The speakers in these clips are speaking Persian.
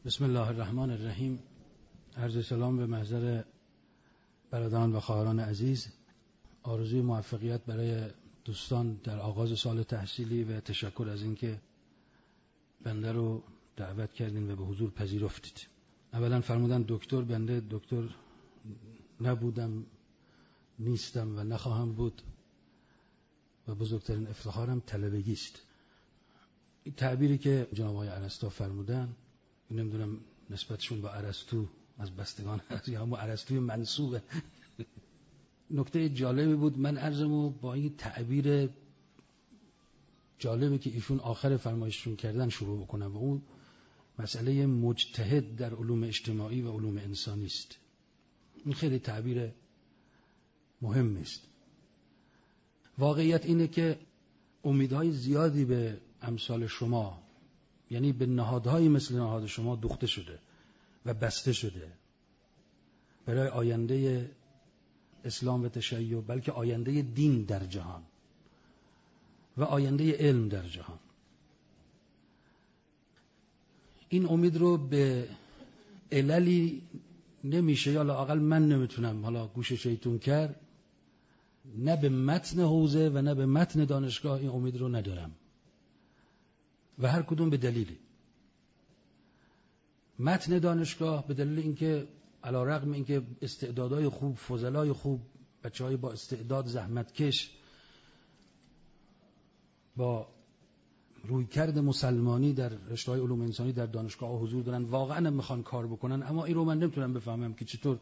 بسم الله الرحمن الرحیم. عرض سلام به محضر برادران و خواهران عزیز. آرزوی موفقیت برای دوستان در آغاز سال تحصیلی و تشکر از اینکه بنده رو دعوت کردین و به حضور پذیرفتید. اولا فرمودن دکتر، بنده دکتر نبودم، نیستم و نخواهم بود و بزرگترین افتخارم طلبگی است. این تعبیری که جناب آقای ارسطو فرمودن، نمیدونم نسبتشون با ارسطو از بستگان هست یا همون ارسطوی منسوبه. نکته جالبی بود. من عرضمو با این تعبیر جالبی که ایشون آخر فرمایششون کردن شروع بکنم و اون مسئله مجتهد در علوم اجتماعی و علوم انسانی است. این خیلی تعبیر مهم است. واقعیت اینه که امیدهای زیادی به امثال شما، یعنی به نهادهایی مثل نهاد شما دوخته شده و بسته شده برای آینده اسلام و تشیع، بلکه آینده دین در جهان و آینده علم در جهان. این امید رو به عللی نمیشه، یا لااقل من نمیتونم حالا گوش شیطون کرد، نه به متن حوزه و نه به متن دانشگاه این امید رو ندارم و هر کدوم به دلیلی. متن دانشگاه به دلیل اینکه علیرغم اینکه استعدادهای خوب، فضلای خوب، بچه‌های با استعداد زحمتکش با رویکرد مسلمانی در رشته‌های علوم انسانی در دانشگاه حضور دارن، واقعا میخوان کار بکنن، اما این رو من نمیتونم بفهمم که چطور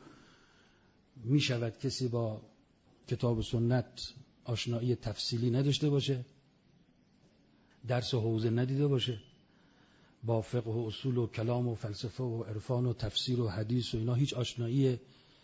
میشود کسی با کتاب و سنت آشنایی تفصیلی نداشته باشه، درس و حوزه ندیده باشه، با فقه و اصول و کلام و فلسفه و عرفان و تفسیر و حدیث و اینا هیچ آشنایی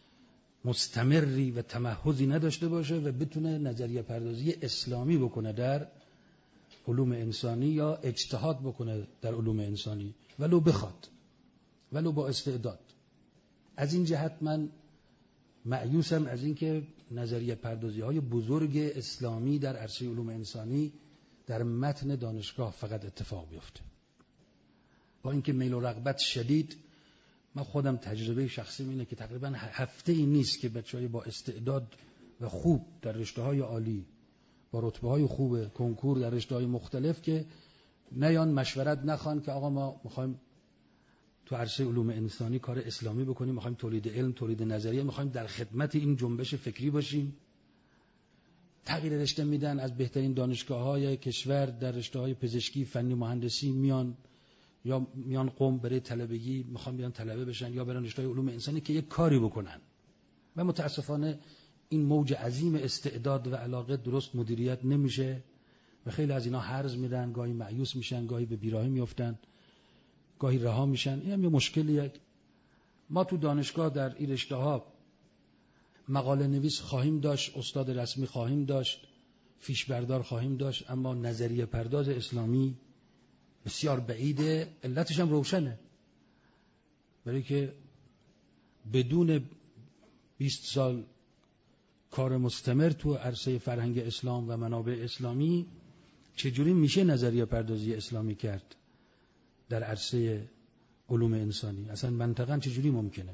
مستمری و تمحضی نداشته باشه و بتونه نظریه پردازی اسلامی بکنه در علوم انسانی یا اجتهاد بکنه در علوم انسانی، ولو بخواد، ولو با استعداد. از این جهت من مأیوسم از اینکه نظریه پردازی های بزرگ اسلامی در عرصه علوم انسانی در متن دانشگاه فقط اتفاق بیفته. با اینکه میل و رغبت شدید، من خودم تجربه شخصی اینه که تقریبا هفته ای نیست که بچه‌های با استعداد و خوب در رشته‌های عالی با رتبه‌های خوب کنکور در رشته‌های مختلف که نیان مشورت نخوان که آقا ما می‌خوایم تو عرصه علوم انسانی کار اسلامی بکنیم، می‌خوایم تولید علم، تولید نظریه، می‌خوایم در خدمت این جنبش فکری باشیم. تغییر رشته میدن، از بهترین دانشگاه‌های کشور در رشته‌های پزشکی، فنی، مهندسی میان قم برای طلبگی، میخوان بیان طلبه بشن یا برن رشته علوم انسانی که یک کاری بکنن. و متاسفانه این موج عظیم استعداد و علاقه درست مدیریت نمیشه و خیلی از اینا هرز میدن، گاهی مایوس میشن، گاهی به بیراهه میافتن، گاهی رها میشن. این هم یه مشکلیه. ما تو دانشگاه در این رشته‌ها مقاله نویس خواهیم داشت، استاد رسمی خواهیم داشت، فیش بردار خواهیم داشت، اما نظریه پرداز اسلامی بسیار بعیده. علتش هم روشنه، برای که بدون 20 سال کار مستمر تو عرصه فرهنگ اسلام و منابع اسلامی چجوری میشه نظریه پردازی اسلامی کرد در عرصه علوم انسانی؟ اصلا منطقاً چجوری ممکنه؟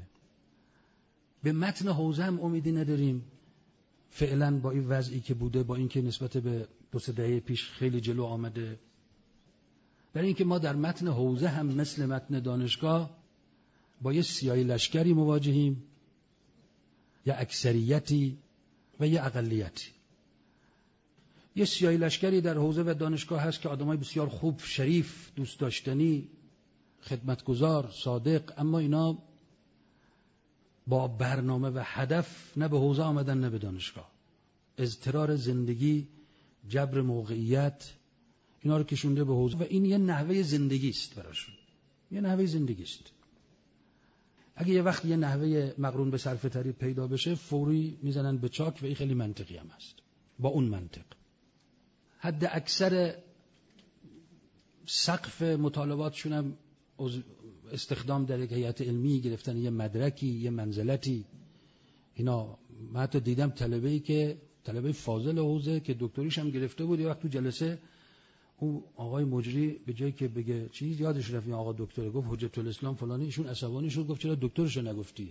به متن حوزه هم امیدی نداریم فعلا با این وضعی که بوده، با اینکه نسبت به 2-3 دهه پیش خیلی جلو آمده. برای اینکه ما در متن حوزه هم مثل متن دانشگاه با یه سیاهی لشکری مواجهیم، یا اکثریتی و یه اقلیتی. یه سیاهی لشکری در حوزه و دانشگاه هست که آدمای بسیار خوب، شریف، دوست داشتنی، خدمتگزار، صادق، اما اینا با برنامه و هدف نه به حوزه آمدن نه به دانشگاه. اضطرار زندگی، جبر موقعیت اینا رو کشونده به حوزه و این یه نحوه زندگی است براشون. یه نحوه زندگی است. اگه یه وقت یه نحوه مقرون به صرفه تری پیدا بشه، فوری میزنن به چاک و این خیلی منطقی هم هست. با اون منطق حد اکثر سقف مطالباتشون هم استخدام در یک هیئت علمی، گرفتن یه مدرکی، یه منزلتی. اینا من حتی دیدم طلبه‌ای که طلبه فاضل حوزه که دکتریش هم گرفته بود، یه وقت تو جلسه اون آقای مجری به جایی که بگه چیز یادش رفت، این آقا دکتر گفت حجت الاسلام فلانی، ایشون عصبانی شد گفت چرا دکترشو نگفتی؟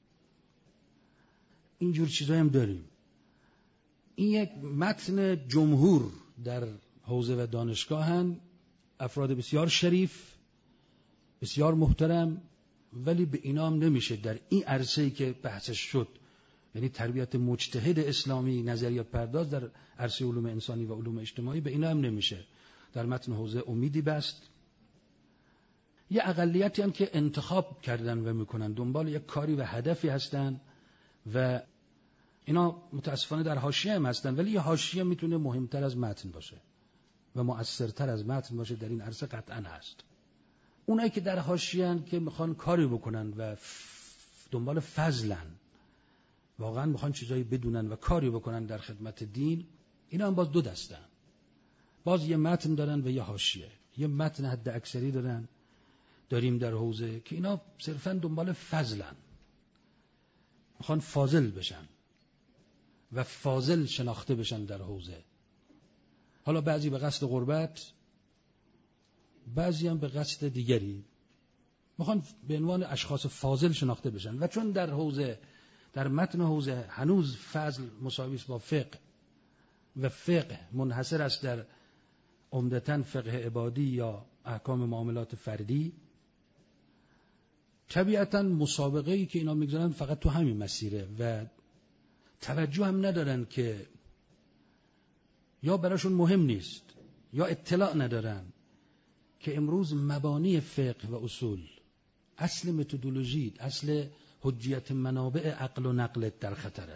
اینجور چیزایی هم داریم. این یک متن جمهور در حوزه و دانشگاهن، افراد بسیار شریف، بسیار محترم، ولی به اینا هم نمیشه در این عرصه‌ای که بحثش شد، یعنی تربیت مجتهد اسلامی، نظریات پرداز در عرصه علوم انسانی و علوم اجتماعی، به اینا هم نمیشه. در متن حوزه امیدی بست. یه اقلیتی هم که انتخاب کردن و میکنن، دنبال یک کاری و هدفی هستن و اینا متاسفانه در حاشیه هم هستن، ولی یه حاشیه میتونه مهمتر از متن باشه و مؤثرتر از متن باشه. در این عرصه قطعا هست. اونایی که در حاشیه‌ان که میخوان کاری بکنن و دنبال فضلن، واقعا میخوان چیزایی بدونن و کاری بکنن در خدمت دین، اینا هم باز دو دستن. باز یه متن دارن و یه حاشیه. یه متن حد اکثری داریم در حوزه که اینا صرفا دنبال فضلن، میخوان فاضل بشن و فاضل شناخته بشن در حوزه. حالا بعضی به قصد غربت، بعضی هم به قصد دیگری، میخوان به عنوان اشخاص فاضل شناخته بشن. و چون در حوزه، در متن حوزه هنوز فضل مساوی است با فقه و فقه منحصر است در عمدتاً فقه عبادی یا احکام معاملات فردی، طبیعتاً مسابقه‌ای که اینا میگذارن فقط تو همین مسیره و توجه هم ندارن که یا براشون مهم نیست یا اطلاع ندارن که امروز مبانی فقه و اصول، اصل متدولوژی، اصل حجیت منابع عقل و نقل در خطره.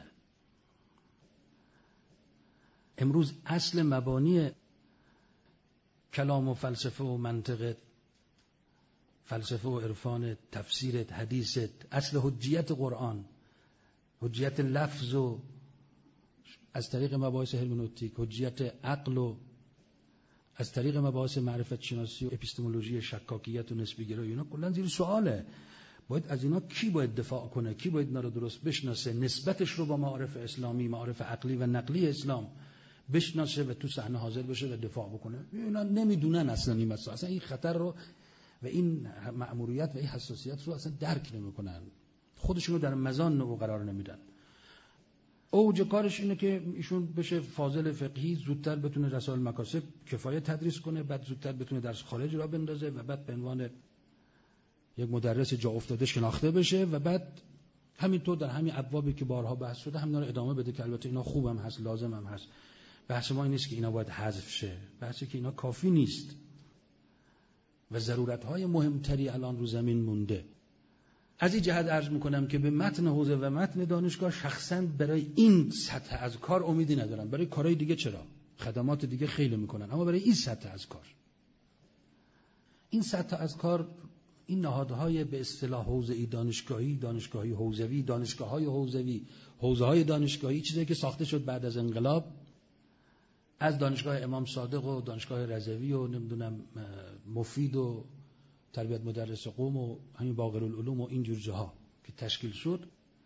امروز اصل مبانی کلام و فلسفه و منطق، فلسفه و عرفان، تفسیرت، حدیثت، اصل حجیت قرآن، حجیت لفظ و از طریق مباحث هرمنوتیک، حجیت عقل و از طریق مباحث معرفت شناسی و اپیستمولوژی شکاکیت و نسبی گرایی، اینا کلا زیر سواله. باید از اینا کی باید دفاع کنه، کی باید اینا رو درست بشناسه، نسبتش رو با معارف اسلامی، معارف عقلی و نقلی اسلام بشناسه و تو صحنه حاضر بشه و دفاع بکنه. اینا نمیدونن اصلا این مسئله، اصلا این خطر رو و این مأموریت و این حساسیت رو اصلا درک نمیکنن، خودشون رو در مزان او قرار نمیدن. اوج کارش اینه که ایشون بشه فاضل فقهی، زودتر بتونه رسائل مکاسب کفایه تدریس کنه، بعد زودتر بتونه درس خارج را بندازه و بعد به عنوان یک مدرس جا افتاده شناخته بشه و بعد همینطور در همین ابوابی که بارها بحث شده همینا رو ادامه بده که البته اینا خوبم هست، لازم هم هست. بحث ما این نیست که اینا باید حذف شه، بحثی که اینا کافی نیست و ضرورت‌های مهمتری الان رو زمین مونده. از این جهت عرض میکنم که به متن حوزه و متن دانشگاه شخصاً برای این سطح از کار امیدی ندارم. برای کارهای دیگه چرا؟ خدمات دیگه خیلی میکنن، اما برای این سطح از کار، این سطح از کار، این نهادهای به اصطلاح حوزه‌ای دانشگاهی، دانشگاهی حوزوی، دانشگاه‌های حوزوی، حوزه‌های دانشگاهی، چیزی که ساخته شد بعد از انقلاب، از دانشگاه امام صادق و دانشگاه رضوی و نمیدونم مفید و تربیت مدرس قم و همین باقرالعلوم و اینجور جاها که تشکیل شد،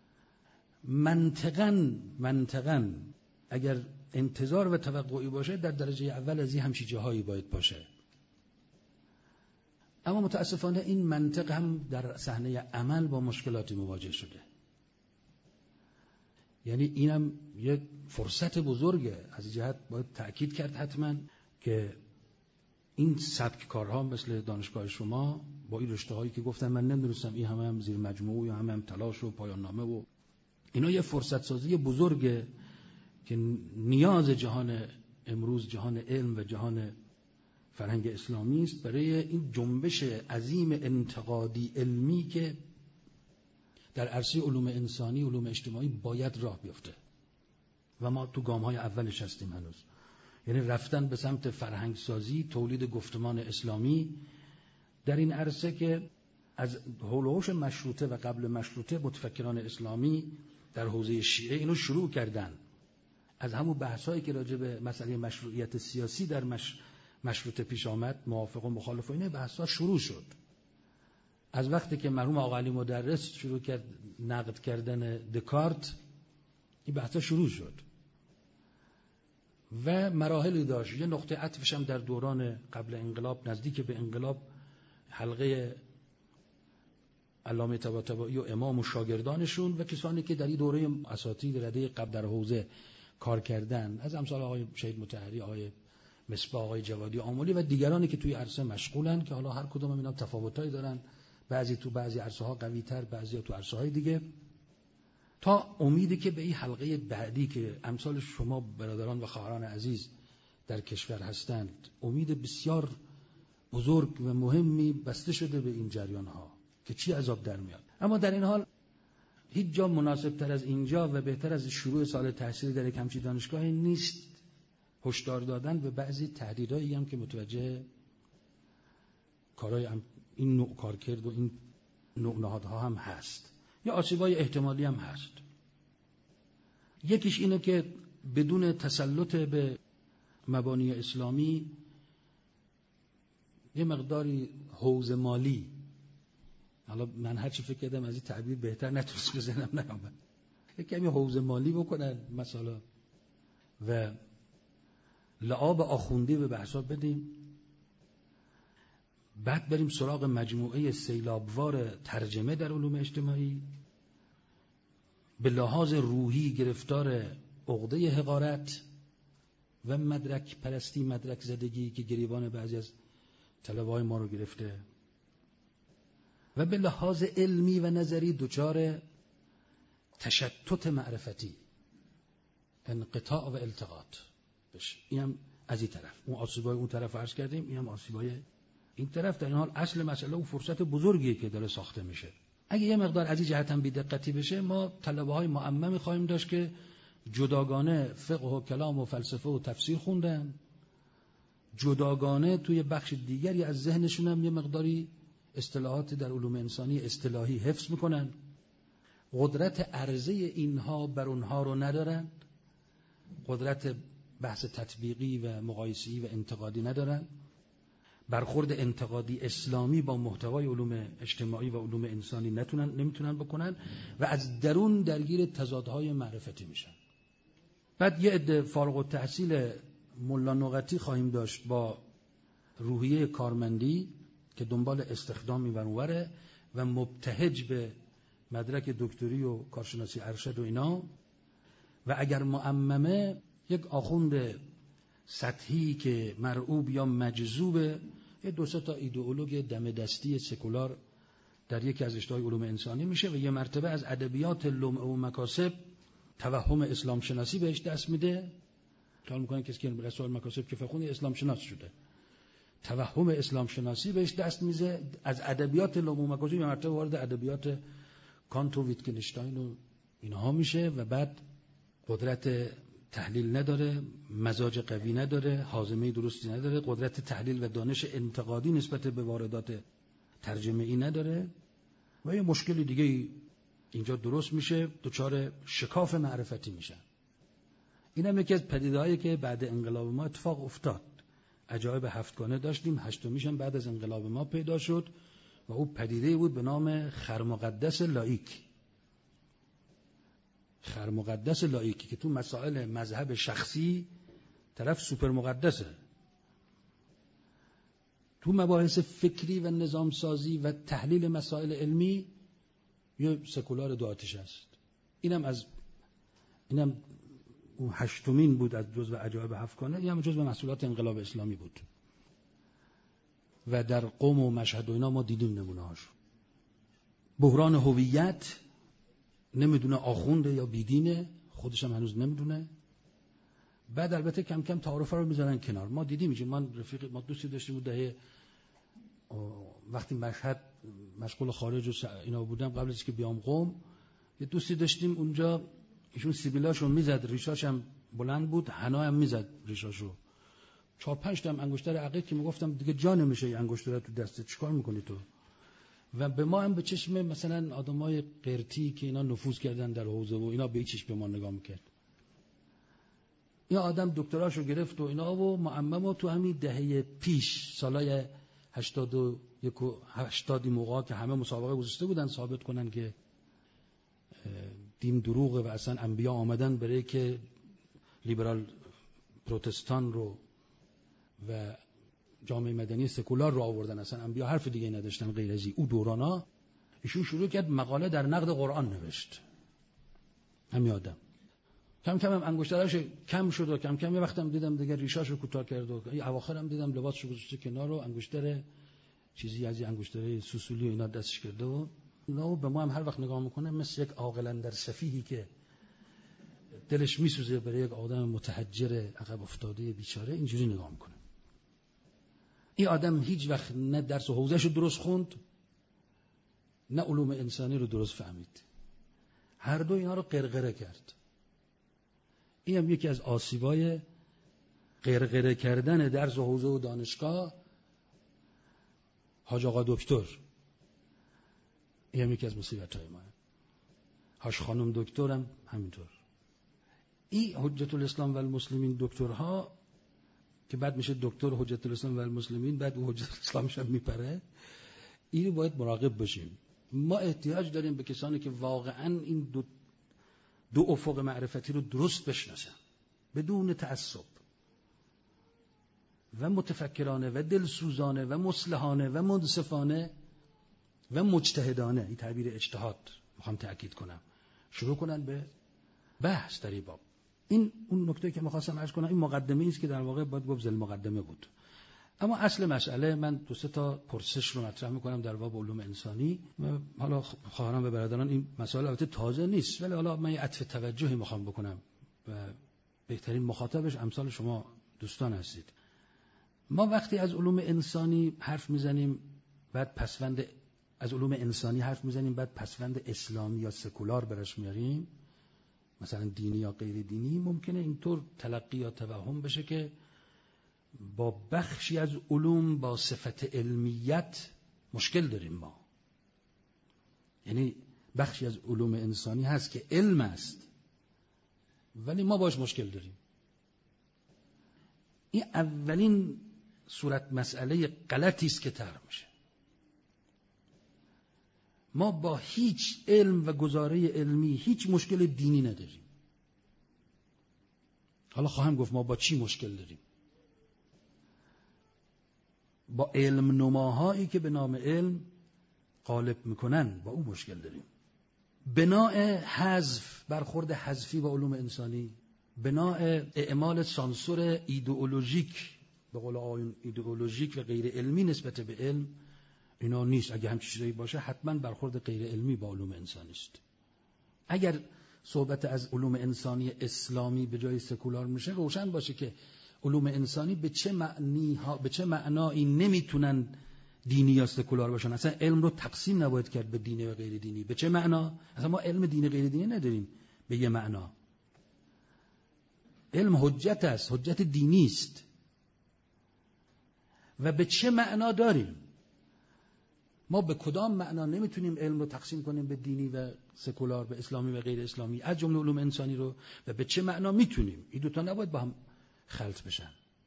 منطقاً اگر انتظار و توقعی باشه در درجه اول از این همچین جاهایی باید باشه. اما متاسفانه این منطق هم در صحنه عمل با مشکلاتی مواجه شده. یعنی اینم یک فرصت بزرگه، از این جهت باید تأکید کرد حتما که این سبک کارها مثل دانشگاه شما با این رشته‌هایی که گفتم، من نمی‌دونستم این همه هم زیر مجموع یا همه هم تلاش و پایان نامه و اینا، یه فرصت سازی بزرگه که نیاز جهان امروز، جهان علم و جهان فرهنگ اسلامی است برای این جنبش عظیم انتقادی علمی که در عرصه علوم انسانی، علوم اجتماعی باید راه بیفته و ما تو گام‌های اولش هستیم هنوز. یعنی رفتن به سمت فرهنگ سازی، تولید گفتمان اسلامی در این عرصه که از حول و حوش مشروطه و قبل مشروطه متفکران اسلامی در حوزه شیعه اینو شروع کردن. از همون بحثایی که راجع به مسئله مشروعیت سیاسی در مشروطه پیش آمد، موافق و مخالف و این بحثا شروع شد. از وقتی که مرحوم آقا علی مدرس شروع کرد نقد کردن دکارت، این بحثا شروع شد و مراحلی داشت. یه نقطه عطفش هم در دوران قبل انقلاب، نزدیک به انقلاب، حلقه علامه طباطبایی و امام و شاگردانشون و کسانی که در این دوره اساتید رده قبل در حوزه کار کردن، از امثال آقای شهید مطهری، آقای مصباح، آقای جوادی آملی و دیگرانی که توی عرصه مشغولن، که حالا هر کدوم اینا تفاوتایی دارن، بعضی تو بعضی عرصه ها قوی تر، بعضی تو عرصه های دیگه، تا امیدی که به این حلقه بعدی که امثال شما برادران و خواهران عزیز در کشور هستند، امید بسیار بزرگ و مهمی بسته شده به این جریان ها که چی عذاب در میاد. اما در این حال هیچ جا مناسب تر از اینجا و بهتر از شروع سال تحصیلی در یک همچین دانشگاهی نیست هشدار دادن به بعضی تهدیدایی هم که متوجه کارهای این نوع کارکرد و این نوع نهادها هم هست، یا آسیبای احتمالی هم هست. یکیش اینه که بدون تسلط به مبانی اسلامی یه مقداری حوزه مالی، حالا من هر چی فکر کردم از این تعبیر بهتر نتونست بزنم نیامد، یک کمی حوزه مالی بکنن مثلا و لعاب آخوندی به بحثا بدیم، بعد بریم سراغ مجموعه سیلابوار ترجمه در علوم اجتماعی، به لحاظ روحی گرفتار عقده حقارت و مدرک پرستی، مدرک زدگی که گریبان بعضی از طلبه‌های ما رو گرفته، و به لحاظ علمی و نظری دچار تشتت معرفتی، انقطاع و التقاط بشه. این هم از این طرف، اون آسیبای اون طرف عرض کردیم، این هم آسیبای این طرف. در این حال اصل مسئله اون فرصت بزرگیه که داره ساخته میشه. اگه یه مقدار از این جهت هم بی‌دقتی بشه، ما طلبه‌های معممی خواهیم داشت که جداگانه فقه و کلام و فلسفه و تفسیر خوندن، جداگانه توی بخش دیگری از ذهنشون هم یه مقداری اصطلاحات در علوم انسانی اصطلاحی حفظ میکنن، قدرت عرضه اینها بر اونها رو ندارن، قدرت بحث تطبیقی و مقایسه‌ای و انتقادی ندارن، برخورد انتقادی اسلامی با محتوای علوم اجتماعی و علوم انسانی نمیتونن بکنن و از درون درگیر تضادهای معرفتی میشن. بعد یه عده فارغ التحصیل ملا نقطی خواهیم داشت با روحیه کارمندی که دنبال استخدامی ورانوره و مبتهج به مدرک دکتری و کارشناسی ارشد و اینا، و اگر معممه یک آخوند سطحی که مرعوب یا مجذوب یه دو سه تا ایدئولوژی دم دستی سکولار در یکی از رشته‌های علوم انسانی میشه و یه مرتبه از ادبیات لمع و مکاسب توهم اسلام شناسی بهش دست میده. خیال میکنن کسی که رسول مکاسب که فخونی اسلام شناس شده، توهم اسلام شناسی بهش دست میزه، از ادبیات لمع و مکاسب یه مرتبه وارد ادبیات کانت و ویتگنشتاین و اینها میشه و بعد قدرت تحلیل نداره، مزاج قوی نداره، حازمه درستی نداره، قدرت تحلیل و دانش انتقادی نسبت به واردات ترجمه ای نداره و یه مشکل دیگه اینجا درست میشه، دچار شکاف معرفتی میشن. این هم یکی از پدیده‌هایی که بعد انقلاب ما اتفاق افتاد. عجایب هفتگانه داشتیم، هشتمیش هم بعد از انقلاب ما پیدا شد و او پدیده بود به نام خرمقدس لایک. خرمقدس لایکی که تو مسائل مذهب شخصی طرف سوپر مقدسه، تو مباحث فکری و نظام سازی و تحلیل مسائل علمی یه سکولار دو آتش است. اینم اون هشتمین بود از جزو عجایب هفتگانه، اینم جزو محصولات انقلاب اسلامی بود و در قم و مشهد و اینا ما دیدیم نمونه‌هاشو. بحران هویت، نمیدونه آخونده یا بیدینه، خودش هم هنوز نمیدونه. بعد البته کم کم تعارف رو میذارن کنار. ما دیدیم، ما دوستی داشتیم دهه وقتی مشهد مشغول خارج و اینا بودم، قبل از که بیام قم، یه دوستی داشتیم اونجا، ایشون سیبیلاشو میزد، ریشاش هم بلند بود، حنا هم میزد ریشاشو، 4-5 تا هم انگشتر عقیق که میگفتم دیگه جا نمیشه این انگشتر تو دستت، چیکار میکنی تو؟ و به ما هم به چشم مثلا آدمای قرتی که اینا نفوذ کردن در حوزه و اینا به این چشم به ما نگاه میکرد. این آدم دکتراشو گرفت و اینا و معمم تو همین دهه پیش، سالای 81 و 80 موقع که همه مسابقه گذاشته بودن ثابت کنن که دین دروغه و اصلا انبیا آمدن برای که لیبرال پروتستان رو و جامعه مدنی سکولار رو آوردن، اصلا انبیا حرف دیگه نداشتن غیر از او دورانا، ایشون شروع کرد مقاله در نقد قرآن نوشت. همین آدم کم کم هم انگشتراش کم شد و کم کم یه وقتم دیدم دیگه ریشاشو کوتاه کرد و اواخرم دیدم لباسشو گذاشته کنار و انگشتر چیزی از این انگشتر سوسولی و اینا دستش کرده و اینا به ما هم هر وقت نگاه میکنه مثل یک عاقل اندر سفیهی که دلش میسوزه برای یک آدم متحجر عقب افتاده بیچاره، اینجوری نگاه میکنه. این آدم هیچ وقت نه درس و حوزه‌شو درست خوند نه علوم انسانی رو درست فهمید، هر دو اینا رو قرقره کرد. این هم یکی از آسیبای قرقره کردن درس و حوزه و دانشگاه حاج آقا دکتر. این هم یکی از مصیبت‌های ما. حاج خانم دکتر هم همینطور. این حجت الاسلام و المسلمین دکترها که بعد میشه دکتر حجت الاسلام و المسلمین، بعد او حجت الاسلامش هم میپره. اینو باید مراقب باشیم. ما احتیاج داریم به کسانی که واقعاً این دو افق معرفتی رو درست بشناسن بدون تعصب و متفکرانه و دلسوزانه و مصلحانه و منصفانه و مجتهدانه. این تعبیر اجتهاد میخوام تأکید کنم، شروع کنن به بحث در این باب. این اون نکته که میخواستم عرض کنم، این مقدمه است که در واقع باید گفت زل مقدمه بود. اما اصل مسئله، من 2-3 تا پرسش رو مطرح میکنم در باب علوم انسانی. حالا خواهران و برادران این مسائل البته تازه نیست، ولی حالا من یه عطف توجهی میخوام بکنم و بهترین مخاطبش امثال شما دوستان هستید. ما وقتی از علوم انسانی حرف میزنیم بعد پسوند از علوم انسانی حرف میزنیم بعد پسوند اسلامی یا سکولار برش میاریم، مثلا دینی یا غیر دینی، ممکنه اینطور تلقی یا توهم بشه که با بخشی از علوم با صفت علمیت مشکل داریم ما. یعنی بخشی از علوم انسانی هست که علم است ولی ما باش مشکل داریم. این اولین صورت مسئله غلطی است که طرح میشه. ما با هیچ علم و گزاره علمی هیچ مشکل دینی نداریم. حالا خواهم گفت ما با چی مشکل داریم. با علم نماهایی که به نام علم غالب میکنن با اون مشکل داریم. بناء حذف، برخورد حذفی با علوم انسانی، بناء اعمال سانسور ایدئولوژیک، به قول آقایون ایدئولوژیک و غیر علمی نسبت به علم، اینا نیست. اگه همچین چیزی باشه حتما برخورد غیر علمی با علوم انسانی است. اگر صحبت از علوم انسانی اسلامی به جای سکولار میشه، روشن باشه که علوم انسانی به چه معنایی نمیتونن دینی یا سکولار باشن. اصلا علم رو تقسیم نباید کرد به دینی و غیر دینی. به چه معنا؟ اصلا ما علم دینی غیر دینی نداریم به یه معنا. علم حجت است، حجت دینی است. و به چه معنا داریم؟ ما به کدام معنا نمیتونیم علم رو تقسیم کنیم به دینی و سکولار، به اسلامی و غیر اسلامی، از جمله علوم انسانی رو، و به چه معنا میتونیم؟ این دوتا نباید با هم خلط بشن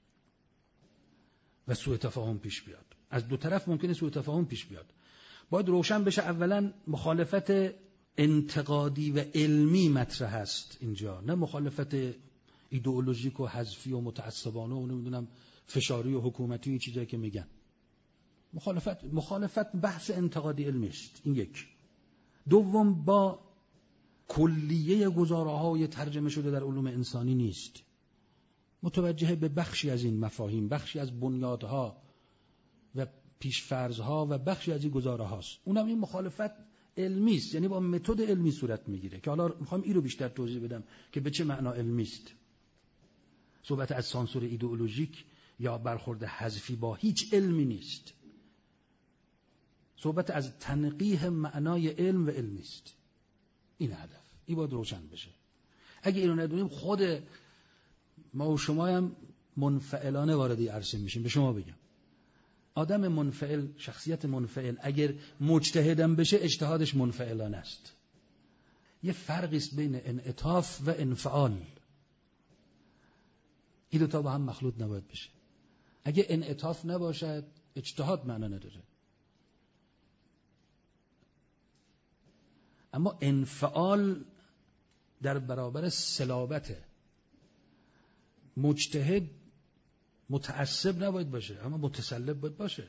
و سوء تفاهم پیش بیاد. از دو طرف ممکنه سوء تفاهم پیش بیاد. باید روشن بشه اولا مخالفت انتقادی و علمی مطرح است اینجا، نه مخالفت ایدئولوژیک و حذفی و متعصبانه و نمیدونم فشاری و حکومتی و این چیزایی که میگن. مخالفت بحث انتقادی علمی است. این یک. دوم، با کلیه گزاره‌های ترجمه شده در علوم انسانی نیست. متوجه به بخشی از این مفاهیم، بخشی از بنیادها و پیشفرضها و بخشی از این گزاره هاست. اونم این مخالفت علمی است، یعنی با متد علمی صورت میگیره که حالا میخوام این رو بیشتر توضیح بدم که به چه معنا علمی است. صحبت از سانسور ایدئولوژیک یا برخورد حذفی با هیچ علمی نیست. صحبت از تنقیح معنای علم و علمی است. این هدف. این باید روشن بشه. اگه اینو ندونیم خود ما و شما هم منفعلانه وارد عرصه میشیم. به شما بگم آدم منفعل، شخصیت منفعل اگر مجتهدم بشه اجتهادش منفعلانه است. یه فرقی است بین انعطاف و انفعال. این دو تا با هم مخلوط نباید بشه. اگه انعطاف نباشد اجتهاد معنا نداره. اما انفعال در برابر صلابته. مجتهد متعصب نباید باشه، اما متسلب باید باشه.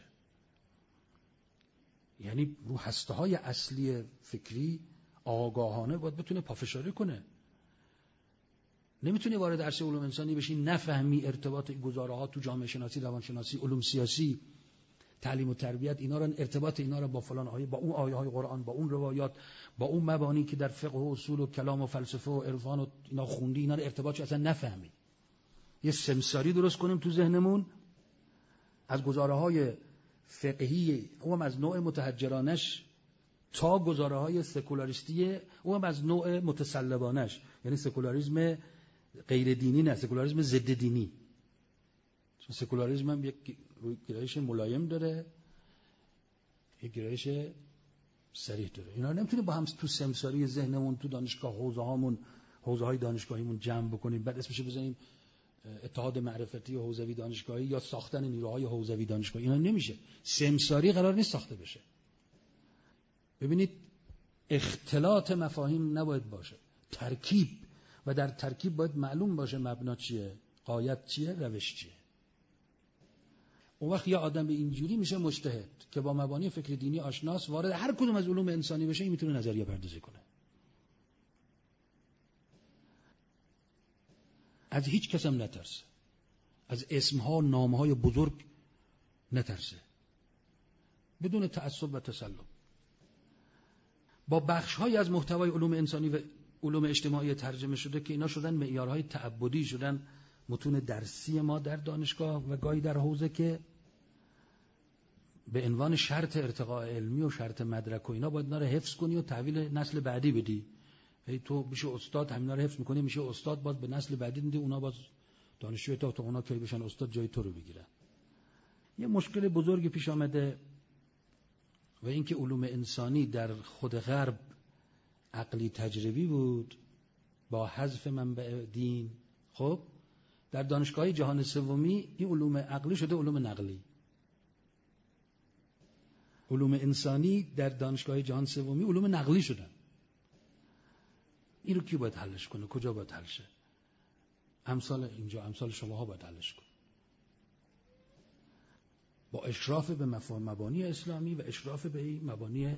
یعنی رو هسته‌های اصلی فکری آگاهانه باید بتونه پافشاری کنه. نمیتونی وارد عرصه علوم انسانی بشی نفهمی ارتباط گزاره‌ها تو جامعه شناسی، روانشناسی، علوم سیاسی، تعلیم و تربیت، اینا رو، ارتباط اینا رو با فلان آیه، با اون آیه‌های قرآن، با اون روایات، با اون مبانی که در فقه و اصول و کلام و فلسفه و عرفان و اینا خوندی، اینا رو ارتباطش اصلا نفهمی. یه سمساری درست کنیم تو ذهنمون از گزاره‌های فقهی، اونم از نوع متحجرانش، تا گزاره‌های سکولاریستی، اونم از نوع متسلبانش، یعنی سکولاریسم غیر دینی، نه سکولاریسم ضد دینی. چون سکولاریسم هم یک گرایش ملایم داره، یک گرایش صریح داره. اینا نمیتونه با هم تو سمساری ذهنمون، تو دانشگاه حوزه‌هامون، حوزه‌های دانشگاهیمون جمع بکنیم، بعد اسمش بزنیم اتحاد معرفتی و حوزوی دانشگاهی یا ساختن نیروهای حوزوی دانشگاهی. اینا نمیشه. سمساری قرار نیست ساخته بشه. ببینید اختلاط مفاهیم نباید باشه، ترکیب، و در ترکیب باید معلوم باشه مبنا چیه، غایت چیه، روش چیه. اون وقت یه آدم به اینجوری میشه مجتهد که با مبانی فکر دینی آشناس، وارد هر کدوم از علوم انسانی بشه، این میتونه نظریه پردازی کنه. از هیچ کس هم نترسه، از اسمها نامهای بزرگ نترسه، بدون تعصب و تسلب. با بخش‌های از محتوای علوم انسانی و علوم اجتماعی ترجمه شده که اینا شدن معیارهای تعبدی، شدن متون درسی ما در دانشگاه و گاهی در حوزه، که به عنوان شرط ارتقاء علمی و شرط مدرک و اینا باید اینا رو حفظ کنی و تحویل نسل بعدی بدی. تو میشه استاد، همینا رو حفظ میکنی، میشه استاد، باز به نسل بعدی میدی، اونا باز دانشجوی تا اونا کی بشن استاد، جای تو رو بگیرن. یه مشکل بزرگی پیش آمده و اینکه علوم انسانی در خود غرب عقلی تجربی بود با حذف منبع دین. خب در دانشگاه جهان سومی این علوم عقلی شده علوم نقلی. علوم انسانی در دانشگاه جهان سومی علوم نقلی شدن. این رو کی باید حلش کنه؟ کجا باید حل شه؟ امثال اینجا، امثال شماها باید حلش کنه، با اشراف به مبانی اسلامی و اشراف به مبانی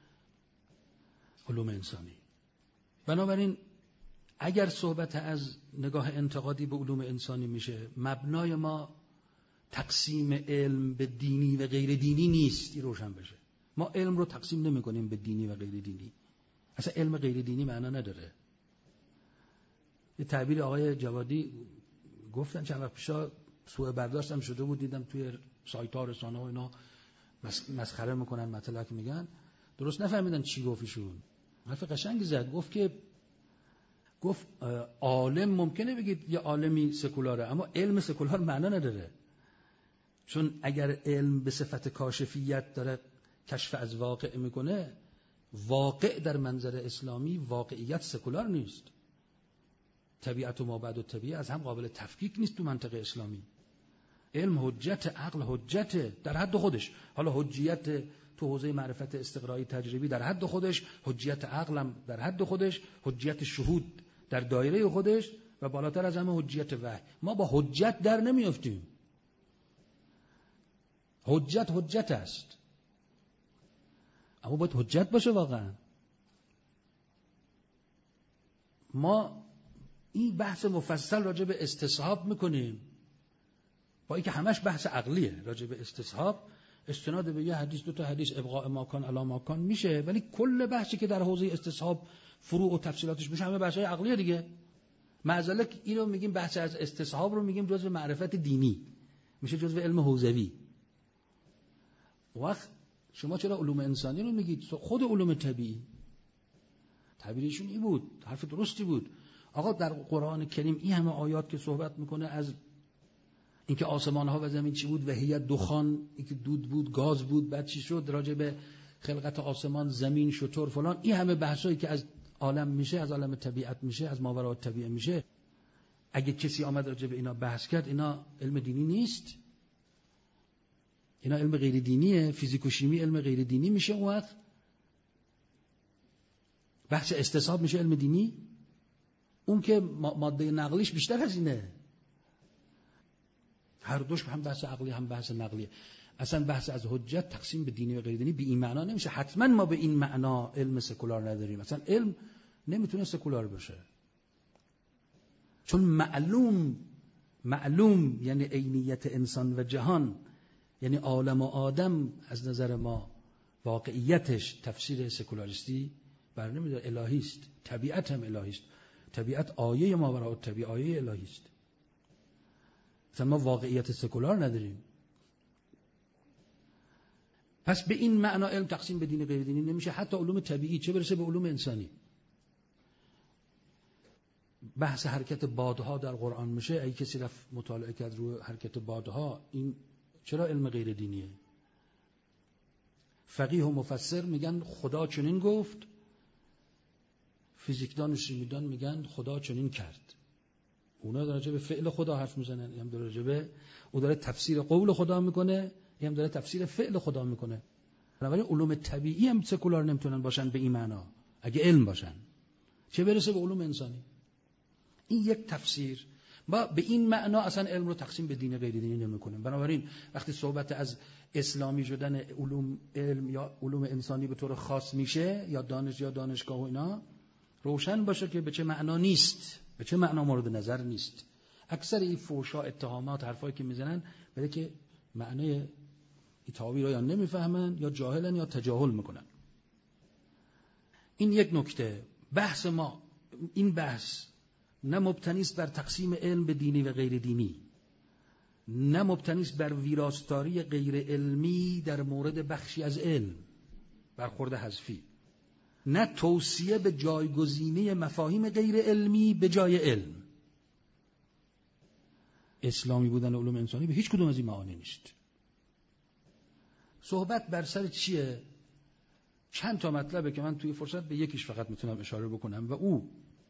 علوم انسانی. بنابراین اگر صحبت از نگاه انتقادی به علوم انسانی میشه، مبنای ما تقسیم علم به دینی و غیر دینی نیست. این روشن بشه. ما علم رو تقسیم نمی کنیم به دینی و غیر دینی. اصلا علم غیر دینی معنا نداره. یه تعبیر آقای جوادی گفتن چند وقت پیشا، سوء برداشتم شده بود، دیدم توی سایت‌ها، رسانه‌ها اینا مسخره میکنن، مطلق میگن، درست نفهمیدن چی گفتشون. حرف قشنگی زد. گفت عالم ممکنه بگید یه عالمی سکولاره، اما علم سکولار معنا نداره. چون اگر علم به صفت کاشفیت داره کشف از واقع میکنه، واقع در منظر اسلامی واقعیت سکولار نیست. طبیعت و ما بعد الطبیعه از هم قابل تفکیک نیست تو منطق اسلامی. علم حجت، عقل حجت در حد خودش. حالا حجیت تو حوزه معرفت استقرایی تجربی در حد خودش، حجیت عقلم در حد خودش، حجیت شهود در دایره خودش، و بالاتر از همه حجیت وحی. ما با حجت در نمیافتیم. حجت است، اما باید حجت باشه واقعا. ما این بحث مفصل راجع به استصحاب میکنیم، با اینکه همش بحث عقلیه. راجع به استصحاب استناد به یه حدیث، دو تا حدیث، ابقاء ماکان علی ماکان میشه، ولی کل بحثی که در حوزه استصحاب فروع و تفصیلاتش میشه همه بحث‌های عقلیه دیگه. معذالک اینو میگیم بحث از استصحاب رو میگیم جزء معرفت دینی، میشه جزء علم حوزوی. وقت شما چرا علوم انسانی رو میگید؟ خود علوم طبیعی. تعبیرشون این بود، حرف درستی بود. آقا در قرآن کریم این همه آیات که صحبت میکنه از اینکه آسمان ها و زمین چی بود، وحیت دخان، اینکه دود بود، گاز بود، بعد چی شد، راجع به خلقت آسمان، زمین، شتر، فلان، این همه بحثایی که از عالم میشه، از عالم طبیعت میشه، از ماورای طبیعه میشه، اگه کسی آمد راجع به اینا بحث کرد، اینا علم دینی نیست، اینا علم غیر دینیه. فیزیک و شیمی علم غیر دینی میشه. اون وقت بحث استصحاب میشه علم دینی. اون که ماده نقلیش بیشتر از اینه. هر دوش هم بحث عقلی هم بحث نقلیه. اصلا بحث از حجت تقسیم به دینی و غیر دینی به این معنا نمیشه. حتما ما به این معنا علم سکولار نداریم. اصلا علم نمیتونه سکولار باشه، چون معلوم یعنی عینیت انسان و جهان، یعنی عالم و آدم از نظر ما واقعیتش تفسیر سکولاریستی بر نمیداره. الهی است، طبیعت هم الهی است. طبیعت آیه ماوراء الطبیعه، آیه الهی است. اصلا ما واقعیت سکولار نداریم. پس به این معنا علم تقسیم به دین غیر دینی نمیشه، حتی علوم طبیعی، چه برسه به علوم انسانی. بحث حرکت بادها در قرآن میشه، اگه کسی رفت مطالعه کرد روی حرکت بادها، این چرا علم غیر دینیه؟ فقیه و مفسر میگن خدا چنین گفت، فیزیکدان و شیمیدان میگن خدا چنین کرد. اونا در راجع به فعل خدا حرف میزنن، این هم در راجع به او داره تفسیر قول خدا میکنه، این هم داره تفسیر فعل خدا میکنه. بنابراین علوم طبیعی هم سکولار نمیتونن باشن به این معنا اگه علم باشن، چه برسه به علوم انسانی. این یک تفسیر. ما به این معنا اصلا علم رو تقسیم به دین غیر دینی نمی‌کنیم. بنابراین وقتی صحبت از اسلامی شدن علم یا علوم انسانی به طور خاص میشه، یا دانش یا دانشگاه و اینا، روشن باشه که به چه معنا نیست، به چه معنا مورد نظر نیست. اکثر این فحشا، اتهامات، حرفایی که میزنن بده که معنی این تعابیر رو یا نمیفهمن یا جاهلن یا تجاهل میکنن. این یک نکته. بحث ما این بحث نه مبتنی است بر تقسیم علم به دینی و غیر دینی، نه مبتنی است بر ویراستاری غیر علمی در مورد بخشی از علم، برخورد حذفی، نه توصیه به جایگزینی مفاهیم غیر علمی به جای علم. اسلامی بودن علوم انسانی به هیچ کدوم از این معانی نیست. صحبت بر سر چیه؟ چند تا مطلبه که من توی فرصت به یکیش فقط میتونم اشاره بکنم و او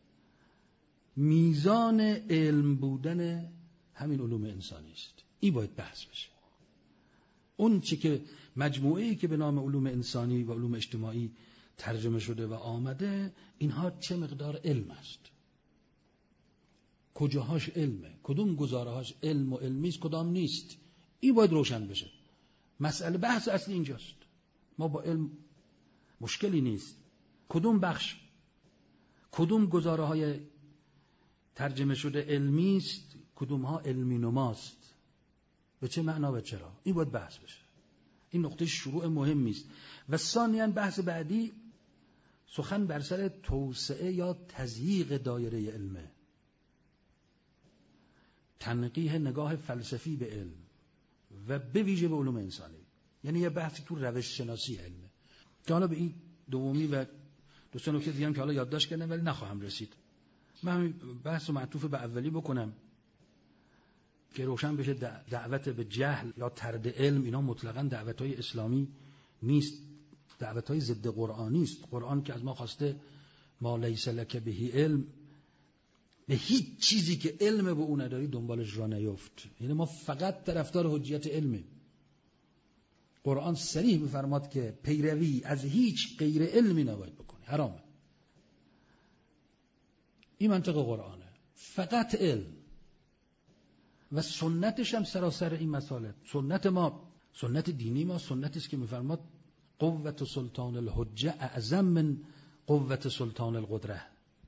میزان علم بودن همین علوم انسانی است. این باید بحث بشه. اون چی که مجموعه‌ای که به نام علوم انسانی و علوم اجتماعی ترجمه شده و آمده، اینها چه مقدار علم است؟ کجاهاش علمه؟ کدوم گزارهاش علم و علمی است، کدام نیست؟ این باید روشن بشه. مسئله بحث اصلی اینجاست. ما با علم مشکلی نیست. کدوم بخش، کدوم گزاره‌های ترجمه شده علمی است، کدوم ها علمی نماست، به چه معنا و چرا؟ این باید بحث بشه. این نقطه شروع مهمی است. و ثانیاً بحث بعدی سخن بر سر توسعه یا تضییق دایره علمه، تنقیح نگاه فلسفی به علم و به ویژه به علوم انسانی. یعنی یه بحثی تو روش شناسی علمه که حالا به این دومی و دو سه نکته دیگه هم که حالا یادداشت کردم ولی نخواهم رسید. من بحث رو معطوف به اولی بکنم که روشن بشه دعوت به جهل یا طرد علم اینا مطلقاً دعوت‌های اسلامی نیست، دعوت‌های ضد قرآنی است. قرآن که از ما خواسته ما لیس لک به علم، به هیچ چیزی که علم به اون نداری دنبالش را نیفت. یعنی ما فقط طرفدار حجیت علمه. قرآن صریح می‌فرماد که پیروی از هیچ غیر علمی نباید بکنی، حرامه. این منطق قرآنه، فقط علم. و سنتش هم سراسر این مسائل. سنت ما، سنت دینی ما، سنتی است که می‌فرماد قوت سلطان الحجه اعظم من قوت سلطان القدره.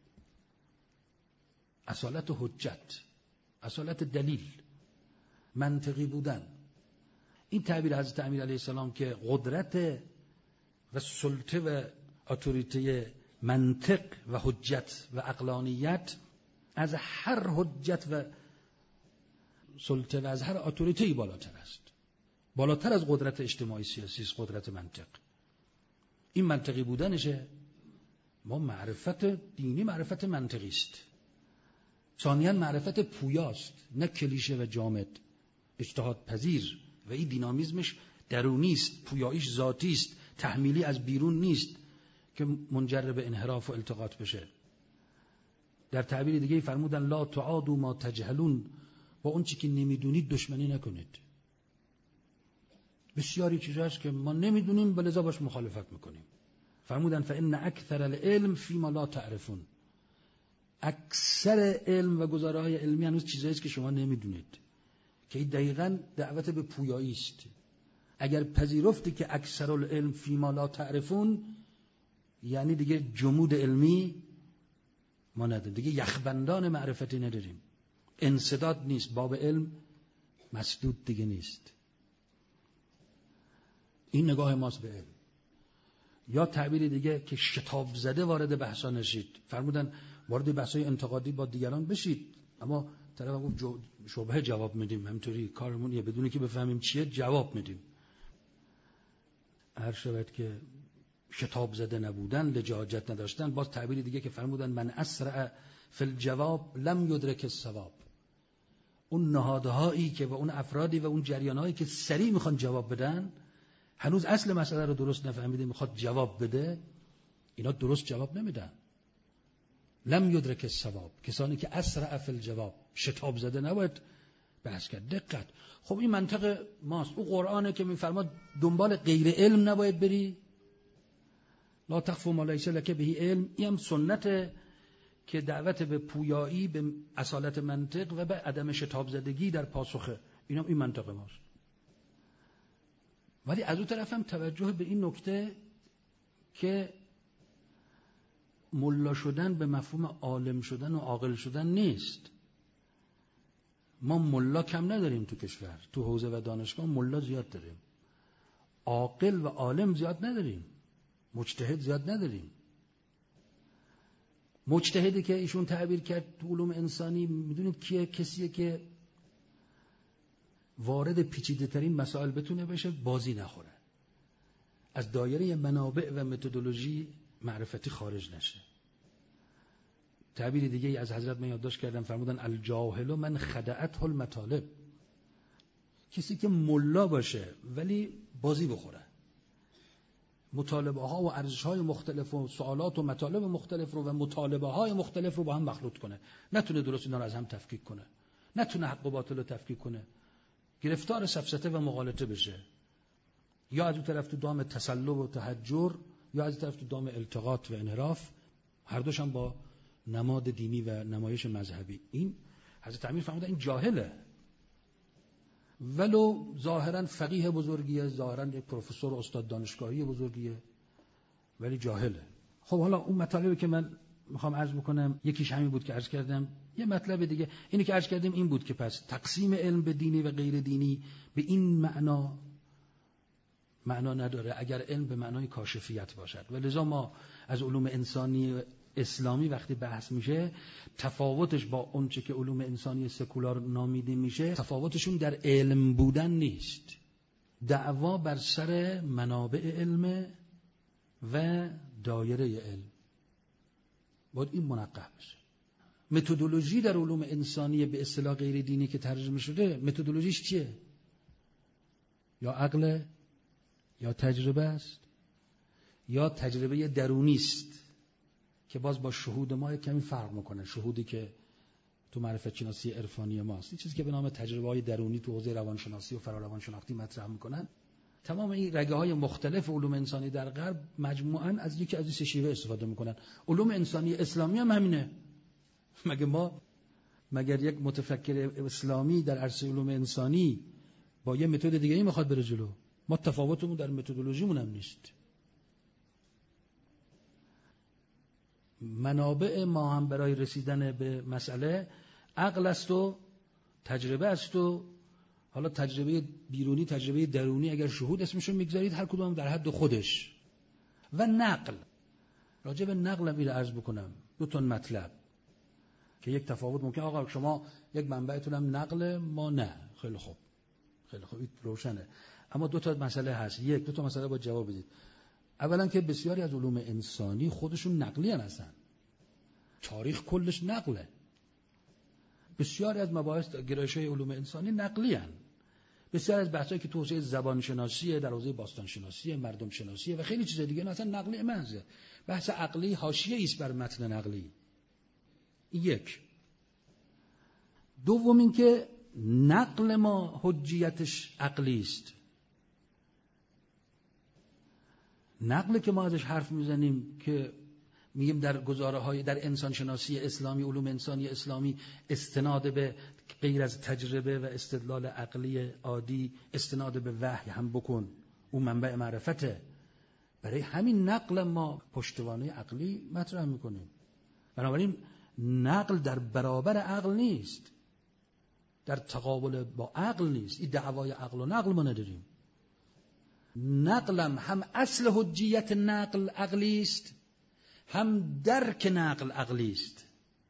اصالت حجت، اصالت دلیل، منطقی بودن. این تعبیر حضرت امیر علیه السلام که قدرت و سلطه و اتوریته منطق و حجت و عقلانیت از هر حجت و سلطه و از هر اتوریته‌ای بالاتر است، بالاتر از قدرت اجتماعی سیاسی است قدرت منطق. این منطقی بودنشه. ما معرفت دینی معرفت منطقی است. ثانیاً معرفت پویاست، نه کلیشه و جامد، اجتهاد پذیر و این دینامیزمش درونی است، پویاییش ذاتی است، تحمیلی از بیرون نیست که منجر به انحراف و التقاط بشه. در تعبیر دیگه فرمودن لا تعادوا ما تجهلون، با اون چی که نمیدونید دشمنی نکنید. بسیاری چیزا هست که ما نمیدونیم ولذا باش مخالفت میکنیم. فرمودن فإن اکثر العلم فیما لا تعرفون. اکثر علم و گزاره‌های علمی هنوز چیزایی است که شما نمیدونید، که دقیقاً دعوت به پویایی است. اگر پذیرفتی که اکثر العلم فیما لا تعرفون، یعنی دیگه جمود علمی ما نداریم، دیگه یخبندان معرفتی نداریم، انسداد نیست، باب علم مسدود دیگه نیست. این نگاه ماست به علم. یا تعبیر دیگه که شتاب زده وارد بحثا نشید، فرمودن وارد بحثای انتقادی با دیگران بشید، اما طرف گفت شبهه جواب میدیم، همینطوری کارمون یه بدونی که بفهمیم چیه جواب میدیم. هر شود که شتاب زده نبودن، لجاجت نداشتن. باز تعبیر دیگه که فرمودن من اسرع فی الجواب لم یدرک الصواب. اون نهادهایی که و اون افرادی و اون جریانهایی که سریع میخوان جواب بدن، هنوز اصل مسئله رو درست نفهمیده میخواد جواب بده، اینا درست جواب نمیدن. لم یدرک الصواب، کسانی که اسرع فی الجواب، شتاب زده نباید بحث کرد. دقت. خب این منطق ماست. او قرآنه که میفرماد دنبال غیر علم نباید بری، لا تخف ما لیس لک به علم. این هم سنت که دعوت به پویایی، به اصالت منطق و به عدم شتاب زدگی در پاسخه. این هم این منطق ماست. ولی از اون طرف هم توجه به این نکته که ملا شدن به مفهوم عالم شدن و عاقل شدن نیست. ما ملا کم نداریم تو کشور، تو حوزه و دانشگاه ملا زیاد داریم، عاقل و عالم زیاد نداریم، مجتهد زیاد نداریم. مجتهدی که ایشون تعبیر کرد تو علوم انسانی، میدونید کیه؟ کسیه که وارد پیچیده ترین مسائل بتونه بشه، بازی نخوره، از دایره منابع و متدولوژی معرفتی خارج نشه. تعبیر دیگه از حضرت من یادداشت کردم، فرمودن الجاهل من خدعته المطالب. کسی که ملا باشه ولی بازی بخوره، مطالبه ها و ارزش های مختلف و سوالات و مطالب مختلف رو و مطالبه های مختلف رو با هم مخلوط کنه، نتونه درست اینا رو از هم تفکیک کنه، نتونه حق و باطل رو تفکیک کنه، گرفتار سفسطه و مغالطه بشه، یا از اون طرف تو دام تسلب و تحجر، یا از اون طرف تو دام التقاط و انحراف، هر دوش هم با نماد دینی و نمایش مذهبی. این حضرت امیر فرمودن این جاهله، ولو ظاهرا فقیه بزرگیه، ظاهرا یک پروفسور و استاد دانشگاهی بزرگیه، ولی جاهله. خب حالا اون مطالبی که من میخوام عرض بکنم، یکیش همین بود که عرض کردم. یه مطلب دیگه اینی که عرض کردیم این بود که پس تقسیم علم به دینی و غیر دینی به این معنا نداره اگر علم به معنای کاشفیت باشد. و لذا ما از علوم انسانی اسلامی وقتی بحث میشه، تفاوتش با اون چه که علوم انسانی سکولار نامیده میشه، تفاوتشون در علم بودن نیست. دعوا بر سر منابع علم و دایره علم باید این منقح بشه. متدولوژی در علوم انسانی به اصطلاح غیر دینی که ترجمه شده، متدولوژیش چیه؟ یا عقل، یا تجربه است، یا تجربه درونی است که باز با شهود ما کمی فرق میکنه. شهودی که تو معرفت شناسی عرفانی ماست، این چیزی که به نام تجربه های درونی تو حوزه روانشناسی و فراروانشناختی مطرح میکنن. تمام این رگه های مختلف علوم انسانی در غرب مجموعاً از یکی از این سه شیوه استفاده میکنن. علوم انسانی اسلامی هم همینه. مگر یک متفکر اسلامی در عرصه علوم انسانی با یه متد دیگه‌ای میخواد بره جلو؟ ما تفاوتمون در متدولوژیمون هم نیست. منابع ما هم برای رسیدن به مسئله عقل است و تجربه است و حالا تجربه بیرونی، تجربه درونی، اگر شهود اسمشو میگذارید، هر کدوم در حد خودش، و نقل. راجع به نقل هم عرض بکنم دو تا مطلب که یک تفاوت ممکن. آقا شما یک منبعتون هم نقل، ما نه. خیلی خوب این روشنه، اما دو تا مسئله هست. دو تا مسئله باید جواب بدید. اولا که بسیاری از علوم انسانی خودشون نقلی هستن، تاریخ کلش نقله. بسیاری از مباحث گرایش‌های علوم انسانی نقلی هستن. بسیاری از بحثایی که تو حوزه زبان شناسی، در حوزه باستان شناسی، مردم شناسی و خیلی چیز دیگه اصلا نقلی محضه. بحث عقلی حاشیه ایست بر متن نقلی. یک. دوم این که نقل ما حجیتش عقلی است. نقل که ما ازش حرف میزنیم که میگیم در گزاره‌های در انسان شناسی اسلامی، علوم انسانی اسلامی، استناد به غیر از تجربه و استدلال عقلی عادی، استناد به وحی هم بکن، اون منبع معرفته. برای همین نقل ما پشتوانه عقلی مطرح میکنیم. بنابراین نقل در برابر عقل نیست، در تقابل با عقل نیست. این دعوای عقل و نقل ما نداریم. نقلم هم اصل حجیت نقل عقلی است، هم درک نقل عقلی است.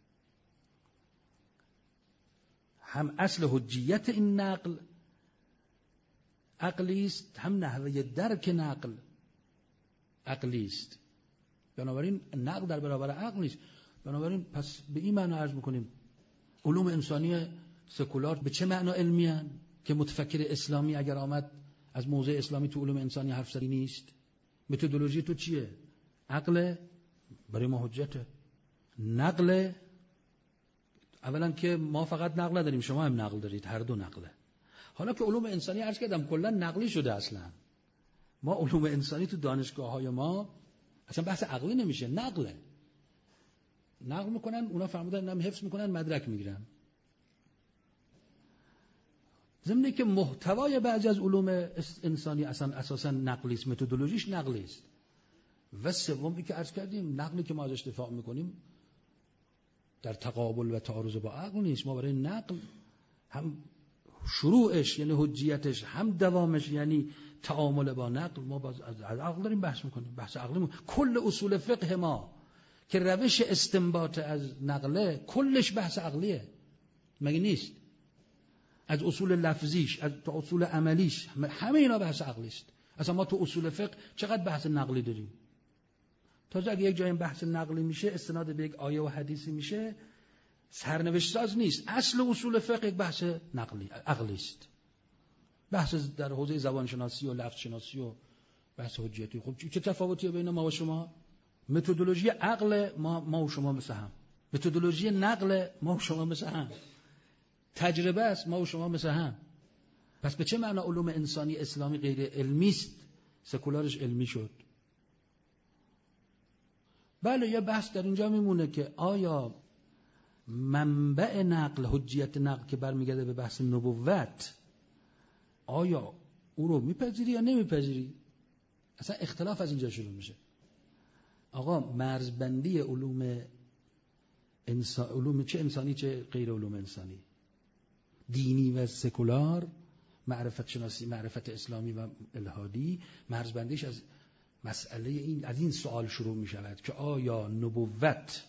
هم اصل حجیت این نقل عقلی است، هم نحوه درک نقل عقلی است. بنابراین نقل در برابر عقل نیست. بنابراین پس به این معنی عرض میکنیم علوم انسانی سکولار به چه معنا علمی هن؟ که متفکر اسلامی اگر آمد از موضع اسلامی تو علوم انسانی حرف زدی نیست. متدولوژی تو چیه؟ عقل برای ما حجته. نقل اولا که ما فقط نقل نداریم، شما هم نقل دارید، هر دو نقله. حالا که علوم انسانی عرض کردم کلا نقلی شده، اصلا ما علوم انسانی تو دانشگاه‌های ما اصلا بحث عقلی نمیشه، نقله. نقل میکنن، اونا فرمودن هم حفظ میکنن، مدرک میگیرن. ضمن که محتوای بعضی از علوم انسانی اصلا اساسا نقلی است، متدولوژیش نقلی است. و سومی که عرض کردیم نقلی که ما ازش دفاع میکنیم در تقابل و تعارض با عقل نیست. ما برای نقل هم شروعش یعنی حجیتش، هم دوامش یعنی تعامل با نقل، ما باز از عقل داریم بحث میکنیم. بحث عقلی کل اصول فقه ما که روش استنباط از نقله کلش بحث عقلیه، مگه نیست؟ از اصول لفظیش از تا اصول عملیش همه اینا بحث عقلی است. اصلا ما تو اصول فقه چقدر بحث نقلی داریم. تازه اگه یک جایی بحث نقلی میشه، استناد به یک آیه و حدیثی میشه، سرنوشت ساز نیست. اصل اصول فقه یک بحث نقلی عقلی است. بحث در حوزه زبان شناسی و لفظ شناسی و بحث حجیتی. خب چه تفاوتیه بین ما و شما؟ متدولوژی عقل ما و شما مثل هم، متدولوژی نقل ما و شما مثل هم، تجربه است ما و شما مثل هم. پس به چه معنا علوم انسانی اسلامی غیر علمی است، سکولارش علمی شد؟ بله یه بحث در اینجا میمونه که آیا منبع نقل، حجیت نقل که برمیگرده به بحث نبوت، آیا او رو میپذیری یا نمیپذیری؟ اصلا اختلاف از اینجا شروع میشه. آقا مرزبندی علوم چه انسانی چه غیر علوم انسانی، دینی و سکولار، معرفت شناسی، معرفت اسلامی و الهادی، مرزبندیش از مسئله از این سوال شروع می شود که آیا نبوت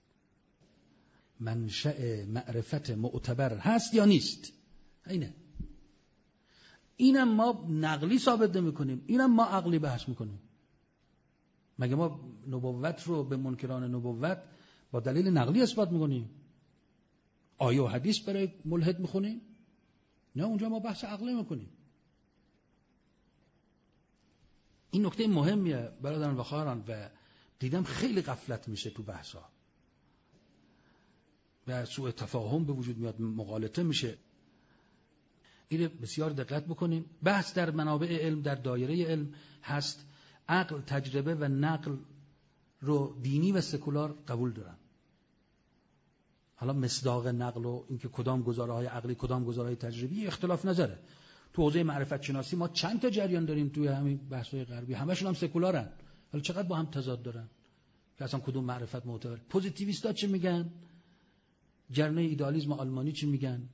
منشأ معرفت معتبر هست یا نیست؟ اینم ما نقلی ثابت نمی کنیم، اینم ما عقلی بحث می کنیم. مگه ما نبوت رو به منکران نبوت با دلیل نقلی اثبات می کنیم؟ آیه و حدیث برای ملحد می خونیم؟ نه، اونجا ما بحث عقلی می کنیم. این نکته مهمیه برادران و خواهران، و دیدم خیلی غفلت میشه تو بحثا و سوء تفاهم به وجود میاد، مغالطه میشه. این بسیار دقت بکنیم. بحث در منابع علم، در دایره علم هست، عقل، تجربه و نقل رو دینی و سکولار قبول دارن. حالا مصداق نقل و اینکه کدام گزاره‌های عقلی کدام گزاره‌های تجربی اختلاف نظره. تو حوزه معرفت شناسی ما چند تا جریان داریم توی همین بحث‌های غربی، همشون هم سکولارن. حالا چقدر با هم تضاد دارن که اصلا کدوم معرفت معتبر؟ پوزیتیویستا چی میگن؟ جریان ایدئالیسم آلمانی چی میگن؟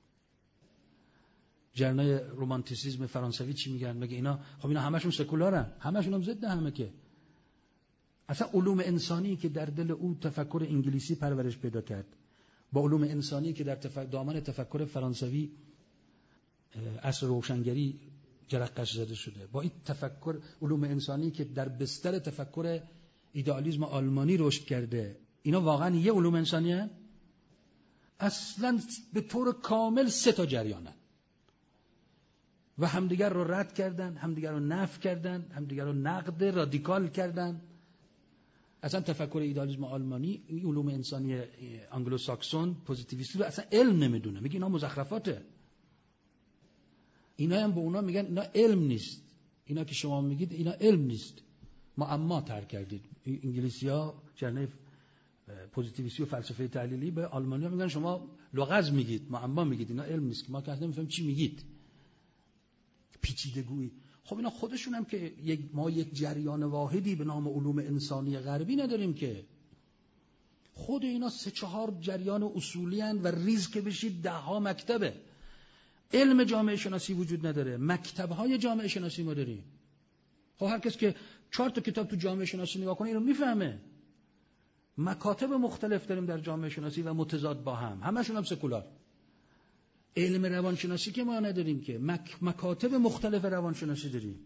جریان رمانتیسیسم فرانسوی چی میگن؟ مگه اینا خب اینا همشون سکولارن، همشون هم ضد همه. که اصلا علوم انسانی که در دل او تفکر انگلیسی پرورش پیدا کرد با علوم انسانی که در دامن تفکر فرانسوی عصر روشنگری جرقش زده شده، با این تفکر علوم انسانی که در بستر تفکر ایدئالیسم آلمانی رشد کرده، اینا واقعا یه علوم انسانیه؟ اصلا به طور کامل سه تا جریانن و همدیگر رو رد کردن، همدیگر رو نفی کردن، همدیگر رو نقد رادیکال کردن. اصلا تفکر ایدئالیسم آلمانی، علوم انسانی انگلو ساکسون پوزیتیویستی رو اصلا علم نمیدونه، میگه اینا مزخرفاته. اینا هم به اونا میگن اینا علم نیست، اینا که شما میگید اینا علم نیست، معما ترک کردید. انگلیسی‌ها جنبه پوزیتیویستی و فلسفه تحلیلی به آلمانی‌ها میگن شما لغز میگید، معما میگید، اینا علم نیست که ما که اصلا نمی‌فهمیم چی میگید. پیچیدگویی. خب اینا خودشون هم که ما یک جریان واحدی به نام علوم انسانی غربی نداریم که. خود اینا 3-4 جریان اصولی هستند و ریز که بشید 10 مکتبه. علم جامعه شناسی وجود نداره، مکتب‌های جامعه شناسی ما داریم. خب هر کس که 4 تا کتاب تو جامعه شناسی نگاه کنه اینو میفهمه. مکاتب مختلف داریم در جامعه شناسی و متضاد با هم، همشون هم سکولار. علم روانشناسی که ما نداریم که، مکاتب مختلف روانشناسی داریم.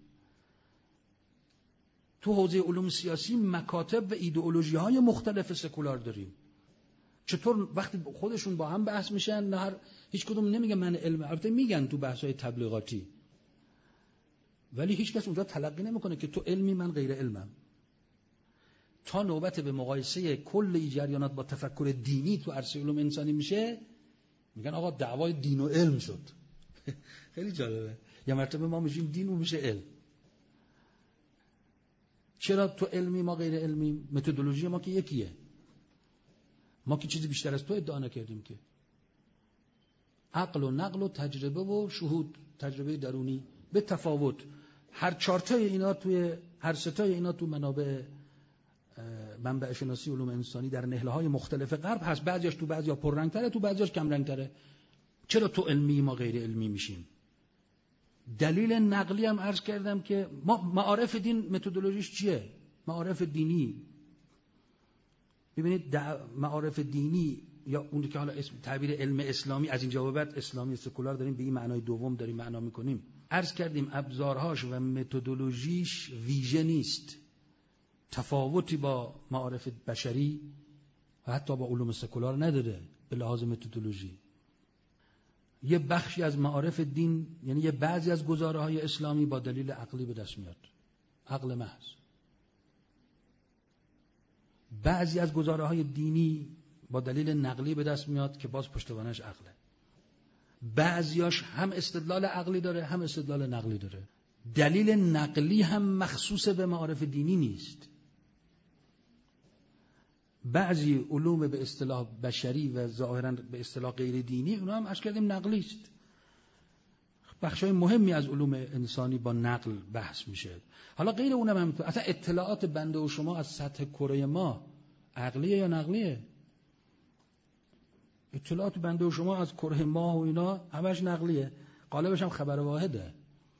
تو حوزه علوم سیاسی مکاتب و ایدئولوژی‌های مختلف سکولار داریم. چطور وقتی خودشون با هم بحث میشن، نه هیچ کدوم نمیگه من علم، البته میگن تو بحث‌های تبلیغاتی، ولی هیچ کس اونجا تلقی نمیکنه که تو علمی من غیر علمم. تا نوبت به مقایسه کل این جریانات با تفکر دینی تو عرصه علوم انسانی میشه، میگن آقا دعوای دین و علم شد. خیلی جالبه. یه مرتبه ما میشیم دین و میشه علم. چرا تو علمی ما غیر علمی؟ متدولوژی ما که یکیه. ما که چیزی بیشتر از تو ادعا نکردیم که. عقل و نقل و تجربه و شهود، تجربه درونی به تفاوت. هر 4 تای اینا توی هر 3 تای اینا تو منبع شناسی علوم انسانی در نهله‌های مختلف غرب هست. بعضیاش تو بعضیا پررنگ‌تره، تو بعضیاش کم رنگ‌تره. چرا تو علمی ما غیر علمی میشیم؟ دلیل نقلی هم عرض کردم که ما معارف دین متدولوژیش چیه؟ معارف دینی. ببینید معارف دینی یا اون که حالا تعبیر علم اسلامی از اینجا به بعد اسلامی سکولار داریم به این معنای دوم داریم معنا میکنیم. عرض کردیم ابزارهاش و متدولوژیش ویژه نیست. تفاوتی با معارف بشری و حتی با علوم سکولار نداره به لحاظ متدولوژی. یه بخشی از معارف دین، یعنی یه بعضی از گزاره‌های اسلامی با دلیل عقلی به دست میاد، عقل محض. بعضی از گزاره‌های دینی با دلیل نقلی به دست میاد که باز پشتوانش عقله. بعضیاش هم استدلال عقلی داره هم استدلال نقلی داره. دلیل نقلی هم مخصوص به معارف دینی نیست. بعضی علوم به اصطلاح بشری و ظاهراً به اصطلاح غیر دینی اونا هم عرض کردیم نقلی است. بخشای مهمی از علوم انسانی با نقل بحث میشه. حالا غیر اونم هم اصلا اطلاعات بنده و شما از سطح کره ما عقلیه یا نقلیه؟ اطلاعات بنده و شما از کره ماه و اینا همش نقلیه. قالبش هم خبر واحده.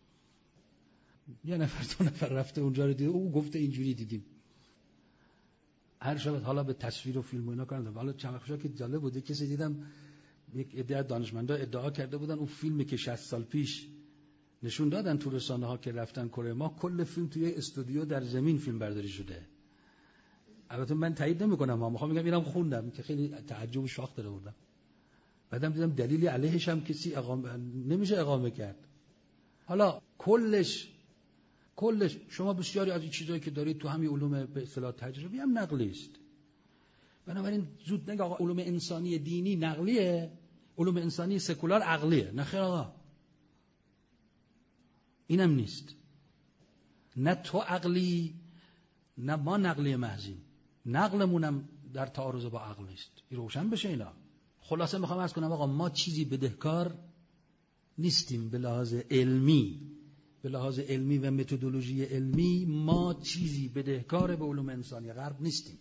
یه نفر 2 نفر رفته اونجا رو دیده، او گفته اینجوری دیدیم. هر شب حالا به تصویر و فیلم و اینا کردن. حالا چند وقت که جالب بوده، کسی دیدم یک عده دانشمندا ادعا کرده بودن اون فیلمی که 60 سال پیش نشون دادن تو رسانه‌ها که رفتن کره ماه، کل فیلم توی استودیو در زمین فیلم برداری شده. البته من تایید نمی‌کنم، ما می‌خوام میگم اینم خوندم که خیلی تعجب و شاخ داره بودم. بعدم دیدم دلیلی علیهش هم کسی نمیشه اقامه کرد. حالا کلش شما بسیاری از این چیزایی که دارید تو همین علوم به اصطلاح تجربی هم نقلی است. بنابراین زود نگه آقا علوم انسانی دینی نقلیه، علوم انسانی سکولار عقلیه. نه خیر آقا، اینم نیست. نه تو عقلی نه ما نقلی محضیم. نقلمونم در تعارض با عقل نیست. این روشن بشه اینا. خلاصه میخوام عرض کنم آقا ما چیزی بدهکار نیستیم به لحاظ علمی. به لحاظ علمی و متدولوژی علمی ما چیزی بدهکار به علوم انسانی غرب نیستیم.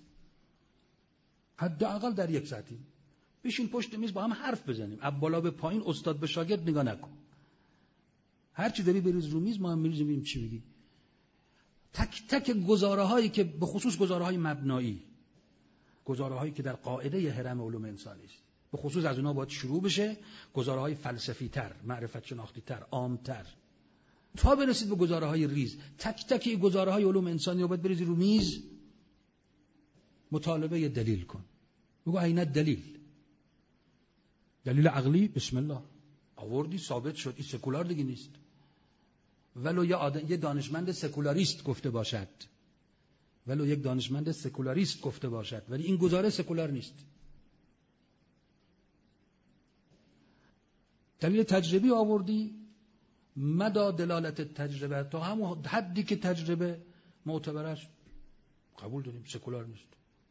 حداقل در یک سطحی. بشین پشت میز با هم حرف بزنیم. از بالا به پایین استاد به شاگرد نگاه نکن. هر چی داری بریز رو میز، ما هم میریزیم ببینیم چی میگی. تک تک گزاره‌هایی که به خصوص گزاره‌های مبنایی، گزاره‌هایی که در قاعده هرم علوم انسانی است، به خصوص از اونها باید شروع بشه. گزاره‌های فلسفی‌تر، معرفت شناختی‌تر، عام‌تر، تا برسید به گزاره‌های ریز. تک تک این گزاره‌های علوم انسانی رو باید بریزی رو میز، مطالبه دلیل کن. بگو عین دلیل. دلیل عقلی بسم الله آوردی ثابت شد، این سکولار دیگه نیست. ولو یه دانشمند سکولاریست گفته باشد، ولو یک دانشمند سکولاریست گفته باشد، ولی این گزاره سکولار نیست. دلیل تجربی آوردی، مدى دلالت تجربه تا همون حدی که تجربه معتبر است قبول داریم، سکولار نیست.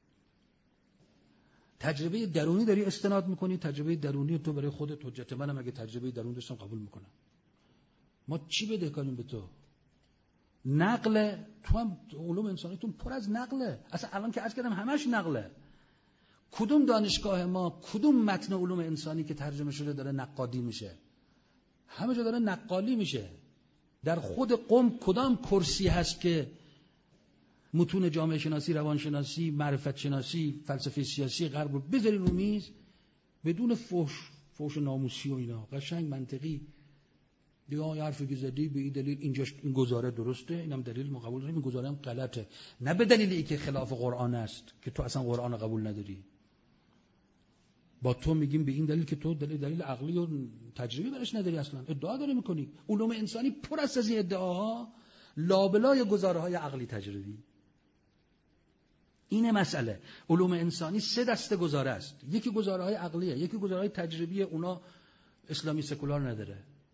تجربه درونی داری استناد میکنی، تجربه درونی تو برای خودت حجت. منم اگه تجربه درونی داشتم قبول میکنم. ما چی بدهکاریم به تو؟ نقل. تو هم علوم انسانیتون پر از نقله. اصلا الان که عرض کردم همش نقله. کدوم دانشگاه ما، کدوم متن علوم انسانی که ترجمه شده داره نقادی میشه؟ همه جا داره نقالی میشه. در خود قم کدام کرسی هست که متون جامعه شناسی، روانشناسی، معرفت شناسی، فلسفه سیاسی غرب رو بذاری رو میز بدون فحش ناموسی و اینا، قشنگ منطقی دیگه یه حرفی که زدی به این دلیل اینجاش این گزاره درسته، اینم دلیل ما قبول داریم، این گزاره هم غلطه، نه به دلیل اینکه خلاف قرآن است که تو اصلا قرآن قبول نداری. با تو میگیم به این دلیل که تو دلیل عقلی و تجربی برش نداری، اصلا ادعا داری میکنی. علوم انسانی پر است از این ادعاها، لابلای گزاره‌های عقلی تجربی. این مسئله. علوم انسانی 3 دسته گزاره است. یکی گزاره‌های عقلیه، یکی گزاره‌های تجربیه، اونا اسلامی سکولار نداره.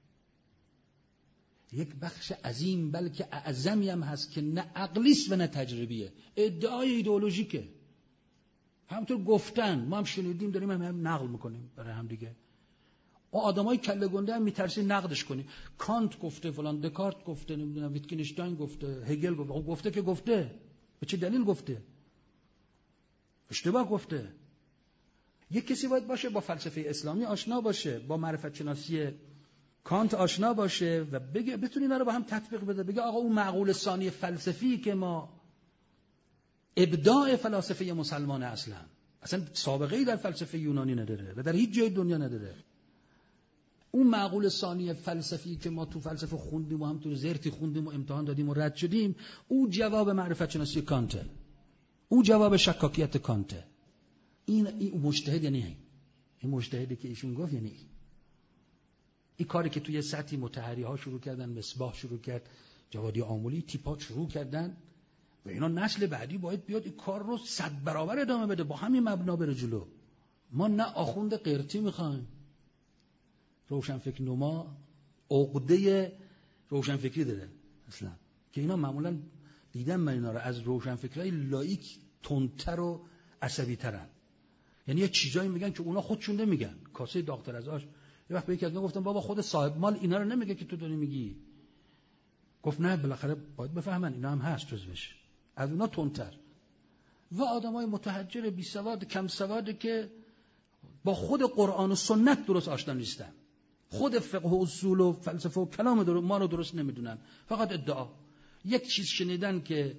یک بخش عظیم بلکه اعظمی هم هست که نه عقلیست و نه تجربیه، ادعای ایدئولوژیکه. همونطور گفتن، ما هم شنیدیم، داریم هم نقل میکنیم برای هم دیگه. آدمای کله گنده هم میترسی نقدش کنی. کانت گفته فلان، دکارت گفته، نمیدونم ویتگنشتاین گفته، هگل گفته. گفته که گفته، به چه دلیل گفته؟ اشتباه گفته. یک کسی باید باشه با فلسفه اسلامی آشنا باشه، با معرفت شناسی کانت آشنا باشه و بگه، بتونه اینا رو با هم تطبیق بده، بگه آقا اون معقول ثانی فلسفی که ما ابداع فلاسفه مسلمان اصلا سابقه‌ای در فلسفه یونانی نداره و در هیچ جای دنیا نداره. اون معقول ثانی فلسفی که ما تو فلسفه خوندیم و هم تو زرتی خوندیم و امتحان دادیم و رد شدیم، او جواب معرفت شناسی کانته، او جواب شکاکیت کانته. این مجتهد یعنی این مجتهدی که ایشون گفت یعنی این کاری که توی سطحی متحری ها شروع کردن، مصباح شروع کرد، جوادی آمولی، تیپات شروع کردن و اینا نسل بعدی باید بیاد این کار رو 100 برابر ادامه بده، با همین مبنا بره جلو. ما نه آخوند قرتی میخوایم. روشنفکر نما عقده روشنفکری داره اصلا، که اینا معمولا دیدم من اینا رو از روشنفکرای لایک تندتر و عصبی ترن. یعنی یه چیزایی میگن که اونا خودشون نمیگن، کاسه داغ‌تر از آش. یه وقت به یکی از گفتم بابا خود صاحب مال اینا رو نمیگه که تو داری میگی. گفت نه بالاخره باید بفهمن اینا هم هست جزوش، از اونا تندتر. و آدمای متحجر بی سواد کم سواد که با خود قرآن و سنت درست آشنا نیستن، خود فقه و اصول و فلسفه و کلام ما رو درست نمیدونن، فقط ادعا. یک چیز شنیدن که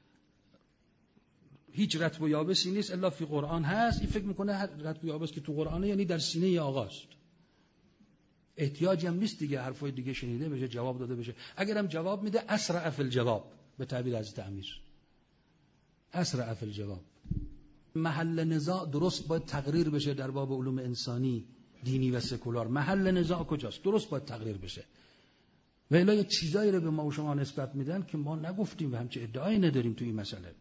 هیچ رطب و یابسی نیست الا فی قرآن هست، این فکر میکنه هر رطب و یابس که تو قرآنه یعنی در سینه آقاست. احتیاجی هم نیست دیگه حرفای دیگه شنیده بشه، جواب داده بشه. اگرم جواب میده اسرع فی الجواب، به تعبیر حضرت امیر اسرع فی الجواب. محل نزاع درست باید تقریر بشه در باب علوم انسانی دینی و سکولار. محل نزاع کجاست؟ درست باید تقریر بشه. و الا یک چیزایی رو به ما و شما نسبت میدن که ما نگفتیم و همچه ادعایی نداریم توی این مسئله.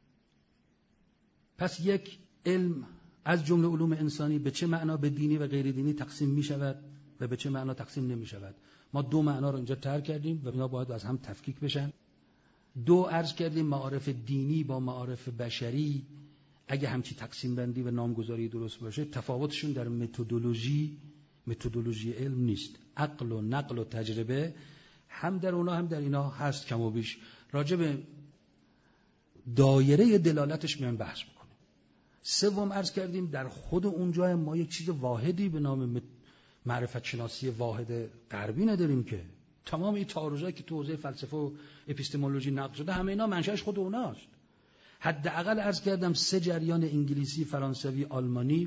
پس یک علم از جمله علوم انسانی به چه معنا به دینی و غیر دینی تقسیم می شود و به چه معنا تقسیم نمی شود؟ ما 2 معنا رو اینجا طرح کردیم و اینا باید از هم تفکیک بشن. 2 عرض کردیم معارف دینی با معارف بشری اگه همچی تقسیم بندی و نامگذاری درست باشه، تفاوتشون در متدولوژی علم نیست. عقل و نقل و تجربه هم در اونا هم در اینا هست کم و بیش. راجع به دایره دلالتش میان بحث میکنیم. 3 عرض کردیم در خود اونجا ما یک چیز واحدی به نام معرفت شناسی واحد غربی نداریم که تمام این تعارضایی که تو حوزه فلسفه و اپیستمولوژی نقل شده همه اینا منشأش خود اوناست. حداقل عرض کردم 3 جریان انگلیسی، فرانسوی، آلمانی،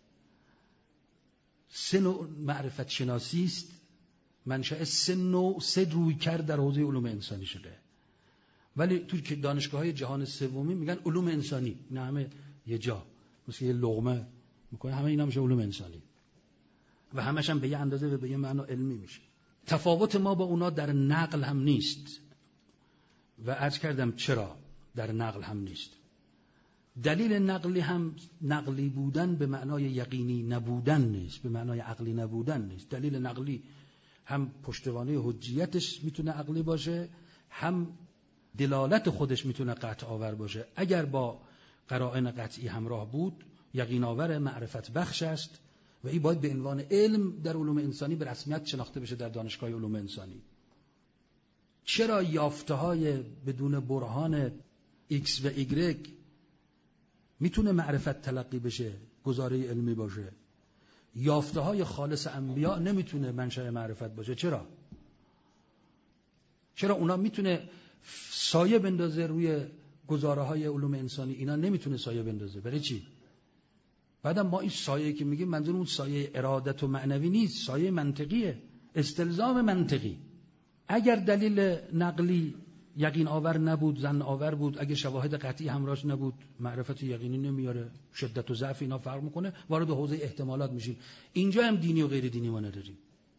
3 نوع معرفت شناسی است، منشأ 3 رویکرد در حوزه علوم انسانی شده. ولی توی که دانشگاه‌های جهان سومی میگن علوم انسانی، نه همه یه جا مثل یه لقمه میکنه، همه اینا میشه علوم انسانی و همش هم به یه اندازه و به یه معنا علمی میشه. تفاوت ما با اونا در نقل هم نیست و عرض کردم چرا در نقل هم نیست. دلیل نقلی هم نقلی بودن به معنای یقینی نبودن نیست، به معنای عقلی نبودن نیست. دلیل نقلی هم پشتوانه حجیتش میتونه عقلی باشه، هم دلالت خودش میتونه قطع آور باشه. اگر با قرائن قطعی همراه بود یقین آور، معرفت بخش است و این باید به عنوان علم در علوم انسانی به رسمیت شناخته بشه در دانشگاه علوم انسانی. چرا یافته‌های بدون برهان X و Y میتونه معرفت تلقی بشه، گزاره علمی باشه؟ یافته‌های خالص انبیاء نمیتونه منشأ معرفت باشه. چرا اونا میتونه سایه بندازه روی گزاره‌های علوم انسانی، اینا نمیتونه سایه بندازه؟ برای چی؟ بعدم ما این سایه که میگیم منظور اون سایه ارادت و معنوی نیست، سایه منطقیه، استلزام منطقی. اگر دلیل نقلی یقین آور نبود، ظن آور بود، اگر شواهد قطعی همراهش نبود، معرفت یقینی نمیاره. شدت و ضعف اینا فرق میکنه، وارد حوزه احتمالات میشیم. اینجا هم دینی و غیر دینی ما نداریم.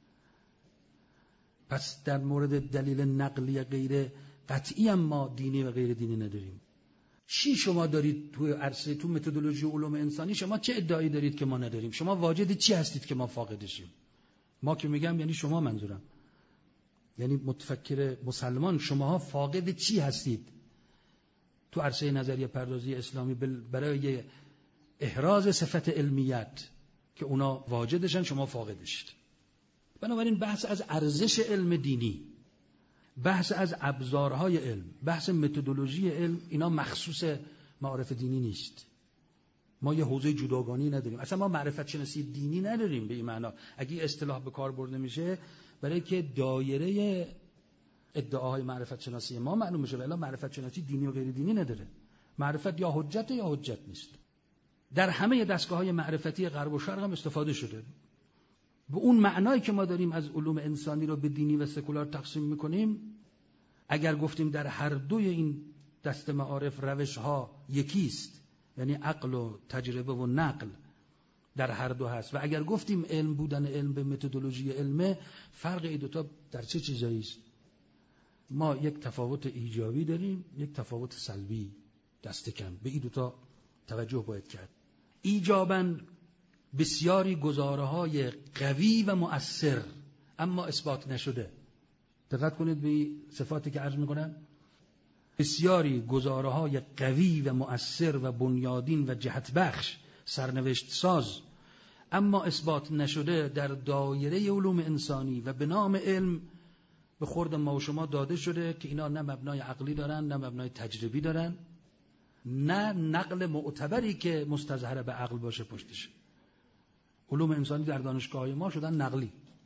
پس در مورد دلیل نقلی غیر قطعی هم ما دینی و غیر دینی نداریم. چی شما دارید توی عرصه، تو متدولوژی علوم انسانی شما چه ادعایی دارید که ما نداریم؟ شما واجد چی هستید که ما فاقدشیم؟ ما که میگم یعنی شما، منظورم یعنی متفکر مسلمان، شماها فاقد چی هستید تو عرصه نظریه پردازی اسلامی برای احراز صفت علمیت که اونا واجدشن، شما فاقدشید. بنابراین بحث از ارزش علم دینی، بحث از ابزارهای علم، بحث متدولوژی علم، اینا مخصوص معارف دینی نیست. ما یه حوزه جداگانه نداریم. اصلا ما معرفت شناسی دینی نداریم به این معنا. اگه اصطلاح به کار برده میشه برای که دایره ادعاهای معرفت شناسی ما معلوم میشه، ولی معرفت شناسی دینی و غیر دینی نداره. معرفت یا حجت یا حجت نیست. در همه دستگاه‌های معرفتی غرب و شرق هم استفاده شده. به اون معنایی که ما داریم از علوم انسانی رو به دینی و سکولار تقسیم میکنیم، اگر گفتیم در هر دوی این دست معارف روش‌ها یکیست، یعنی عقل و تجربه و نقل در هر دو هست، و اگر گفتیم علم بودن علم به متدولوژی علمه، فرق این دوتا در چه چیزایی است؟ ما یک تفاوت ایجابی داریم، یک تفاوت سلبی، دست کم. به این دوتا توجه باید کرد. ایجاباً بسیاری گزاره‌های قوی و مؤثر اما اثبات نشده. دقت کنید به صفاتی که عرض می‌کنم. بسیاری گزاره‌های قوی و مؤثر و بنیادین و جهت بخش، سرنوشت ساز، اما اثبات نشده در دایره علوم انسانی و به نام علم به خورد ما و شما داده شده که اینا نه مبنای عقلی دارن، نه مبنای تجربی دارن، نه نقل معتبری که مستظهر به عقل باشه پشتش. علوم انسانی در دانشگاه‌های ما شدن نقلی.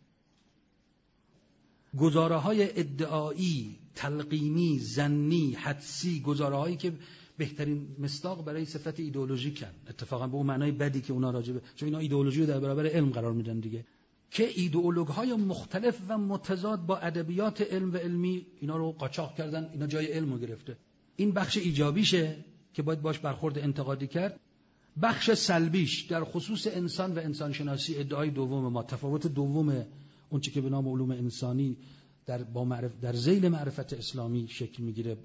گزاره‌های ادعایی، تلقینی، ظنی، حدسی، گزاره‌هایی که بهترین مصداق برای صفت ایدئولوژیکن، اتفاقا به اون معنای بدی که اونا راجبه، چون اینا ایدئولوژی رو در برابر علم قرار میدن دیگه، که ایدئولوژهای مختلف و متضاد با ادبیات علم و علمی اینا رو قاچاق کردن، اینا جای علم رو گرفته. این بخش ایجابیشه که باید باش برخورد انتقادی کرد. بخش سلبیش در خصوص انسان و انسانشناسی، ادعای دوم ما، تفاوت دوم اون چیزی که به نام علوم انسانی در ذیل معرفت اسلامی شکل میگیره،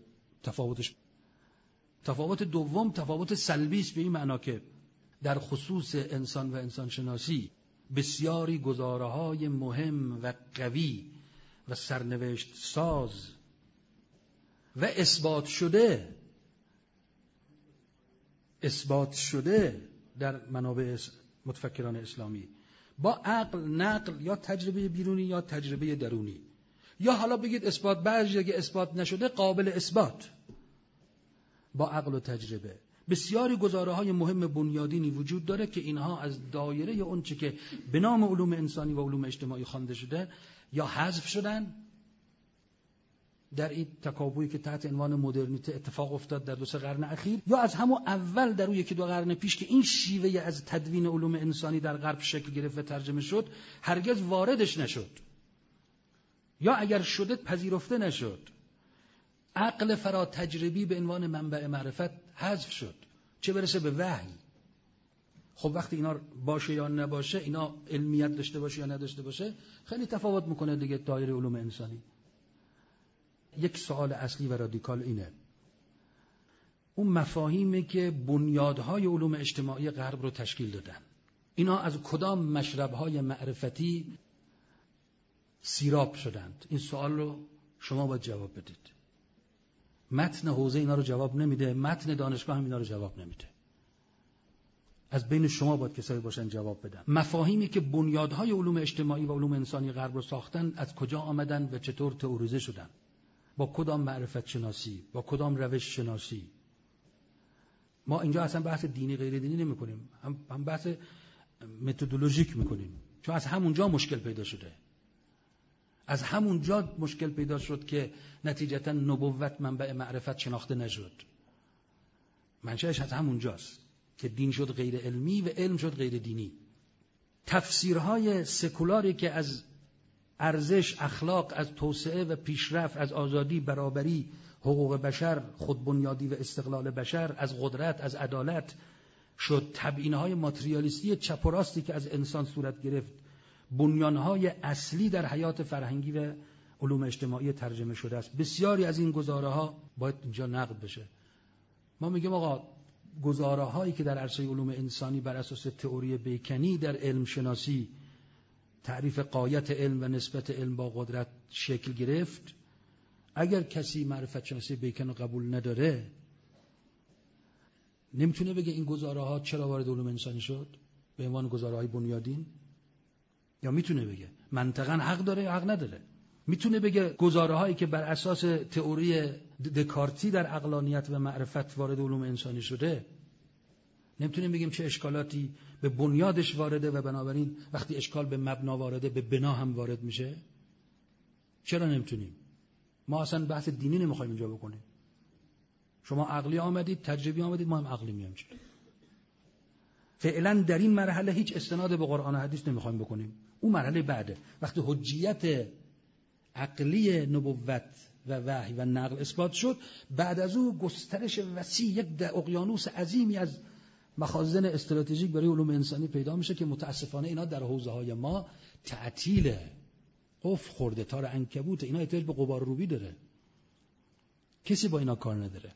تفاوت دوم تفاوت سلبی است، به این معنا که در خصوص انسان و انسانشناسی بسیاری گزاره‌های مهم و قوی و سرنوشت ساز و اثبات شده در منابع متفکران اسلامی با عقل، نقل یا تجربه بیرونی یا تجربه درونی، یا حالا بگید اثبات، بعضی اگه اثبات نشده قابل اثبات با عقل و تجربه، بسیاری گزاره‌های مهم بنیادینی وجود داره که اینها از دایره اون چه که به نام علوم انسانی و علوم اجتماعی خوانده شده یا حذف شدن در این تکاپویی که تحت عنوان مدرنیته اتفاق افتاد در 2-3 قرن اخیر، یا از همون اول در اون 1-2 قرن پیش که این شیوه از تدوین علوم انسانی در غرب شکل گرفت و ترجمه شد، هرگز واردش نشد، یا اگر شده پذیرفته نشد. عقل فرا تجربی به عنوان منبع معرفت حذف شد، چه برسه به وحی. خب وقتی اینا باشه یا نباشه، اینا علمیت داشته باشه یا نداشته باشه، خیلی تفاوت میکنه دیگه دایره علوم انسانی. یک سوال اصلی و رادیکال اینه، اون مفاهیمی که بنیادهای علوم اجتماعی غرب رو تشکیل دادن، اینا از کدام مشربهای معرفتی سیراب شدند؟ این سوال رو شما باید جواب بدید. متن حوزه اینا رو جواب نمیده، متن دانشگاه هم اینا رو جواب نمیده. از بین شما باید کسایی باشن جواب بدن. مفاهیمی که بنیادهای علوم اجتماعی و علوم انسانی غرب رو ساختن از کجا آمدن و چطور تئوریزه شدن؟ با کدام معرفت شناسی، با کدام روش شناسی؟ ما اینجا اصلا بحث دینی غیر دینی نمی کنیم، هم بحث متدولوژیک میکنیم، چون از همونجا مشکل پیدا شده. از همونجا مشکل پیدا شد که نتیجتا نبوت منبع معرفت شناخته نشد. منشأش از همونجاست که دین شد غیر علمی و علم شد غیر دینی. تفسیرهای سکولاری که از ارزش، اخلاق، از توسعه و پیشرفت، از آزادی، برابری، حقوق بشر، خودبنیادی و استقلال بشر، از قدرت، از عدالت شد، تبیین‌های ماتریالیستی چپ و راستی که از انسان صورت گرفت، بنیان‌های اصلی در حیات فرهنگی و علوم اجتماعی ترجمه شده است. بسیاری از این گزاره‌ها باید اینجا نقد بشه. ما میگیم آقا گزاره‌هایی که در عرصه علوم انسانی بر اساس تئوری بیکنی در علم شناسی تعریف غایت علم و نسبت علم با قدرت شکل گرفت، اگر کسی معرفت شناسی بیکن رو قبول نداره نمیتونه بگه این گزاره‌ها چرا وارد علوم انسانی شد به عنوان گزاره‌های بنیادین، یا میتونه بگه منطقاً حق داره یا حق نداره. میتونه بگه گزاره‌هایی که بر اساس تئوری دکارتی در عقلانیت و معرفت وارد علوم انسانی شده، نمیتونه بگیم چه اشکالاتی به بنیادش وارده و بنابراین وقتی اشکال به مبنا وارده به بنا هم وارد میشه. چرا نمیتونیم؟ ما اصلا بحث دینی نمیخوایم اینجا بکنیم. شما عقلی آمدید، تجربی آمدید، ما هم عقلی میام جلو. فعلا در این مرحله هیچ استناد به قرآن و حدیث نمیخوایم بکنیم. اون مرحله بعده، وقتی حجیت عقلی نبوت و وحی و نقل اثبات شد، بعد از او گسترش وسیع یک اقیانوس عظیمی از مخازن استراتژیک برای علوم انسانی پیدا میشه که متاسفانه اینا در حوزه‌های ما تعطیله، قفل خورده، تار عنکبوت. اینا احتیاج به غبار روبی داره. کسی با اینا کار نداره.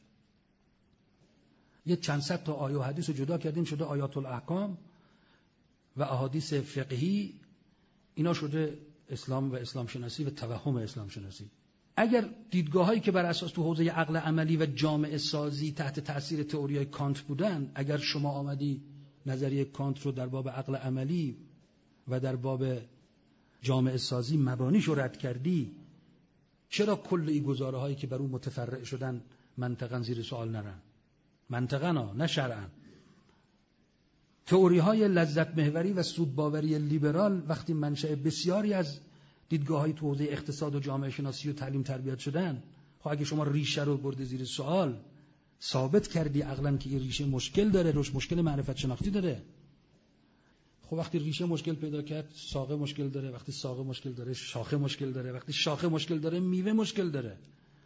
یه چند صد تا آیه و حدیث رو جدا کردیم، شده آیات الاحکام و احادیث فقهی. اینا شده اسلام و اسلام شناسی و توهم اسلام شناسی. اگر دیدگاهایی که بر اساس تو حوزه عقل عملی و جامعه سازی تحت تأثیر تئوریای کانت بودن، اگر شما آمدی نظریه کانت رو در باب عقل عملی و در باب جامعه سازی مبانیش رو رد کردی، چرا کل این گزاره هایی که بر اون متفرع شدن منطقاً زیر سوال نرن؟ منطقاً نه شرعاً. تئوری های لذت محوری و سودباوری لیبرال وقتی منشأ بسیاری از دیدگاه‌های تو حوزه اقتصاد و جامعه شناسی و تعلیم تربیت شدن، خب اگه شما ریشه رو برده زیر سوال، ثابت کردی عقلاً که این ریشه مشکل داره، روش مشکل معرفت شناختی داره، خب وقتی ریشه مشکل پیدا کرد، ساقه مشکل داره، وقتی ساقه مشکل داره، شاخه مشکل داره، وقتی شاخه مشکل داره، میوه مشکل داره.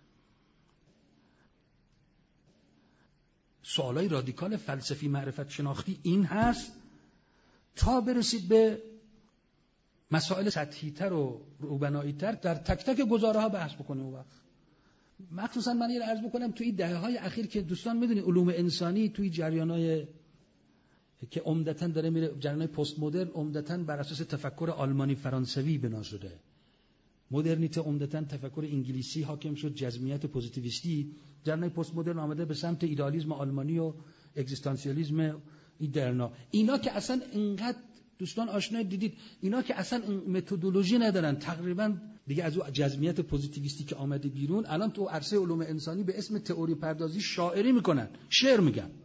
سوالای رادیکال فلسفی معرفت شناختی این هست تا برسید به مسائل سطحی‌تر و روبنایی‌تر در تک تک گزاره‌ها بحث بکنیم. اون وقت مخصوصا من یه عرض بکنم توی دهه‌های اخیر که دوستان می‌دونید علوم انسانی توی جریان‌های که عمدتاً داره میره، جریان‌های پست مدرن عمدتاً بر اساس تفکر آلمانی فرانسوی بنا شده. مدرنیته عمدتاً تفکر انگلیسی حاکم شد، جزمیت پوزیتیویستی. جریان‌های پست مدرن آمده به سمت ایدئالیسم آلمانی و اگزیستانسیالیسم ایدرنا. اینا که اصلا اینقدر دوستان آشنا دیدید، اینا که اصلا متدولوژی ندارن، تقریبا دیگه از اون جزمیت پوزیتیویستی که آمده بیرون، الان تو عرصه علوم انسانی به اسم تئوری پردازی شاعری میکنن، شعر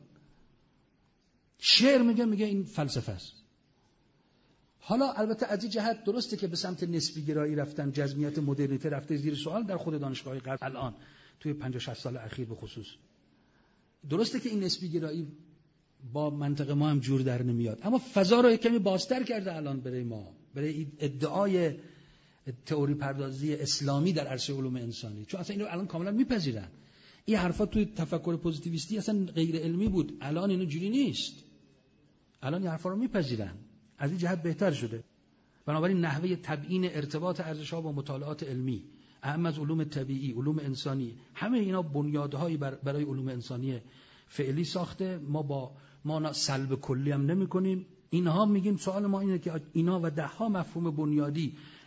میگن، میگه این فلسفه است. حالا البته از این جهت درسته که به سمت نسبی گرایی رفتن، جزمیت مدرنیته رفته زیر سوال در خود دانشگاه‌های غرب الان توی 50-60 سال اخیر به خصوص. درسته که این نسبی گرایی با منطق ما هم جور در نمیاد، اما فضا رو کمی بازتر کرده الان برای ما، برای ادعای تئوری پردازی اسلامی در عرصه علوم انسانی، چون اصلا اینو الان کاملا میپذیرن. این حرفا توی تفکر پوزیتیویستی اصلا غیر علمی بود، الان اینو جوری نیست. الان این حرفا رو میپذیرن، از این جهت بهتر شده. بنابراین نحوه تبیین ارتباط ارزش‌ها با مطالعات علمی، اهم از علوم طبیعی، علوم انسانی، همه اینا بنیادهایی برای علوم انسانی فعلی ساخته. ما سلب کلی هم نمی‌کنیم. اینها میگیم سوال ما اینه که اینا و ده‌ها مفهوم بنیادی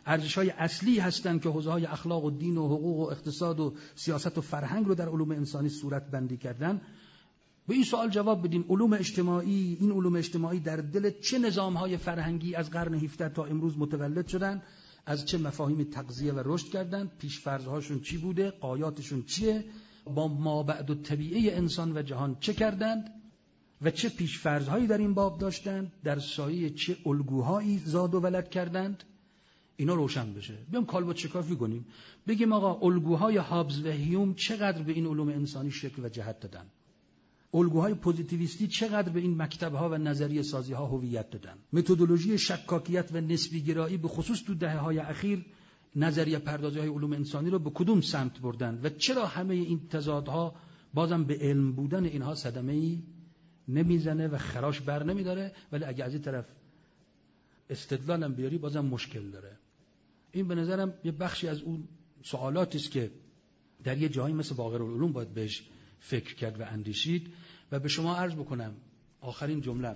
ارزش‌های اصلی هستند که حوزه‌های اخلاق و دین و حقوق و اقتصاد و سیاست و فرهنگ رو در علوم انسانی صورت بندی کردن، به این سوال جواب بدیم این علوم اجتماعی در دل چه نظام‌های فرهنگی از قرن 17 تا امروز متولد شدن، از چه مفاهیم تغذیه و رشد کردن، پیش‌فرض‌هاشون چی بوده، غایاتشون چیه، با مابعد الطبیعه انسان و جهان چه کردند و چه پیش‌فرض‌هایی در این باب داشتند، در سایه چه الگوهایی زاد و ولد کردند. اینا روشن بشه. بیام کالبد شکافی کنیم، بگیم آقا الگوهای هابز و هیوم چقدر به این علوم انسانی شکل و جهت دادن، الگوهای پوزیتیویستی چقدر به این مکتب‌ها و نظریه سازی‌ها هویت دادن، متدولوژی شکاکیت و نسبی گرایی به خصوص تو دهه‌های اخیر نظریه پردازی‌های علوم انسانی رو به کدوم سمت بردن و چرا همه این تضادها بازم به علم بودن اینها صدمه‌ای نمیزنه و خراش بر نمیداره، ولی اگه از این طرف استدلالم بیاری بازم مشکل داره. این به نظرم یه بخشی از اون سوالاتی است که در یه جایی مثل باقرالعلوم باید بهش فکر کرد و اندیشید. و به شما عرض بکنم آخرین جمله،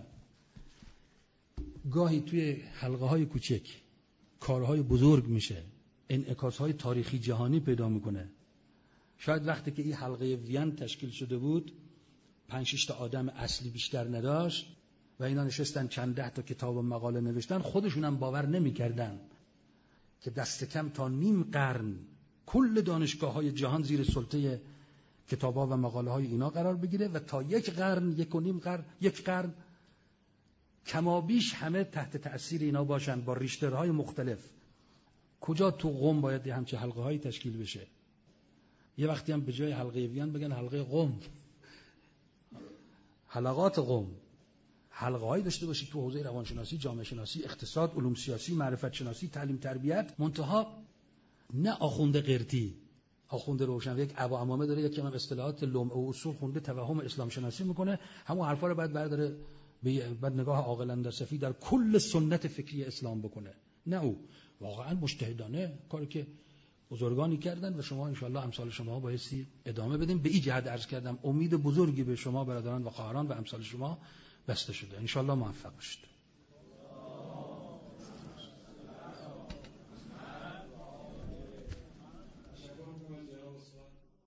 گاهی توی حلقه‌های کوچک کارهای بزرگ میشه، انعکاس‌های تاریخی جهانی پیدا میکنه. شاید وقتی که این حلقه وین تشکیل شده بود 5-6 تا آدم اصلی بیشتر نداشت و اینا نشستن چند ده تا کتاب و مقاله نوشتن، خودشون هم باور نمی‌کردن که دست کم تا نیم قرن کل دانشگاه‌های جهان زیر سلطه کتاب‌ها و مقاله‌های اینا قرار بگیره و تا یک قرن کمابیش همه تحت تأثیر اینا باشن با ریشترهای مختلف. کجا تو قم باید همچه حلقه‌هایی تشکیل بشه؟ یه وقتی هم به جای حلقه وین بگن حلقه قم، حلقات قم، حلقه‌هایی داشته باشید تو حوزه روانشناسی، جامعه شناسی، اقتصاد، علوم سیاسی، معرفت شناسی، تعلیم تربیت، منتها نه آخوند قرتی، آخوند روشن، یک ابا امامه داره، یکی هم اصطلاحات لمع و اصول خونده توهم اسلام شناسی میکنه، همون حرفا رو بعد برداره بعد نگاه عاقلانه صفی در کل سنت فکری اسلام بکنه. نه، او واقعا مجتهدانه کاری که بزرگانی کردن و شما انشالله امثال شما بایستی ادامه بدیم. به این جهت عرض کردم امید بزرگی به شما برادران و خواهران و امثال شما بسته شده. انشالله موفق باشید.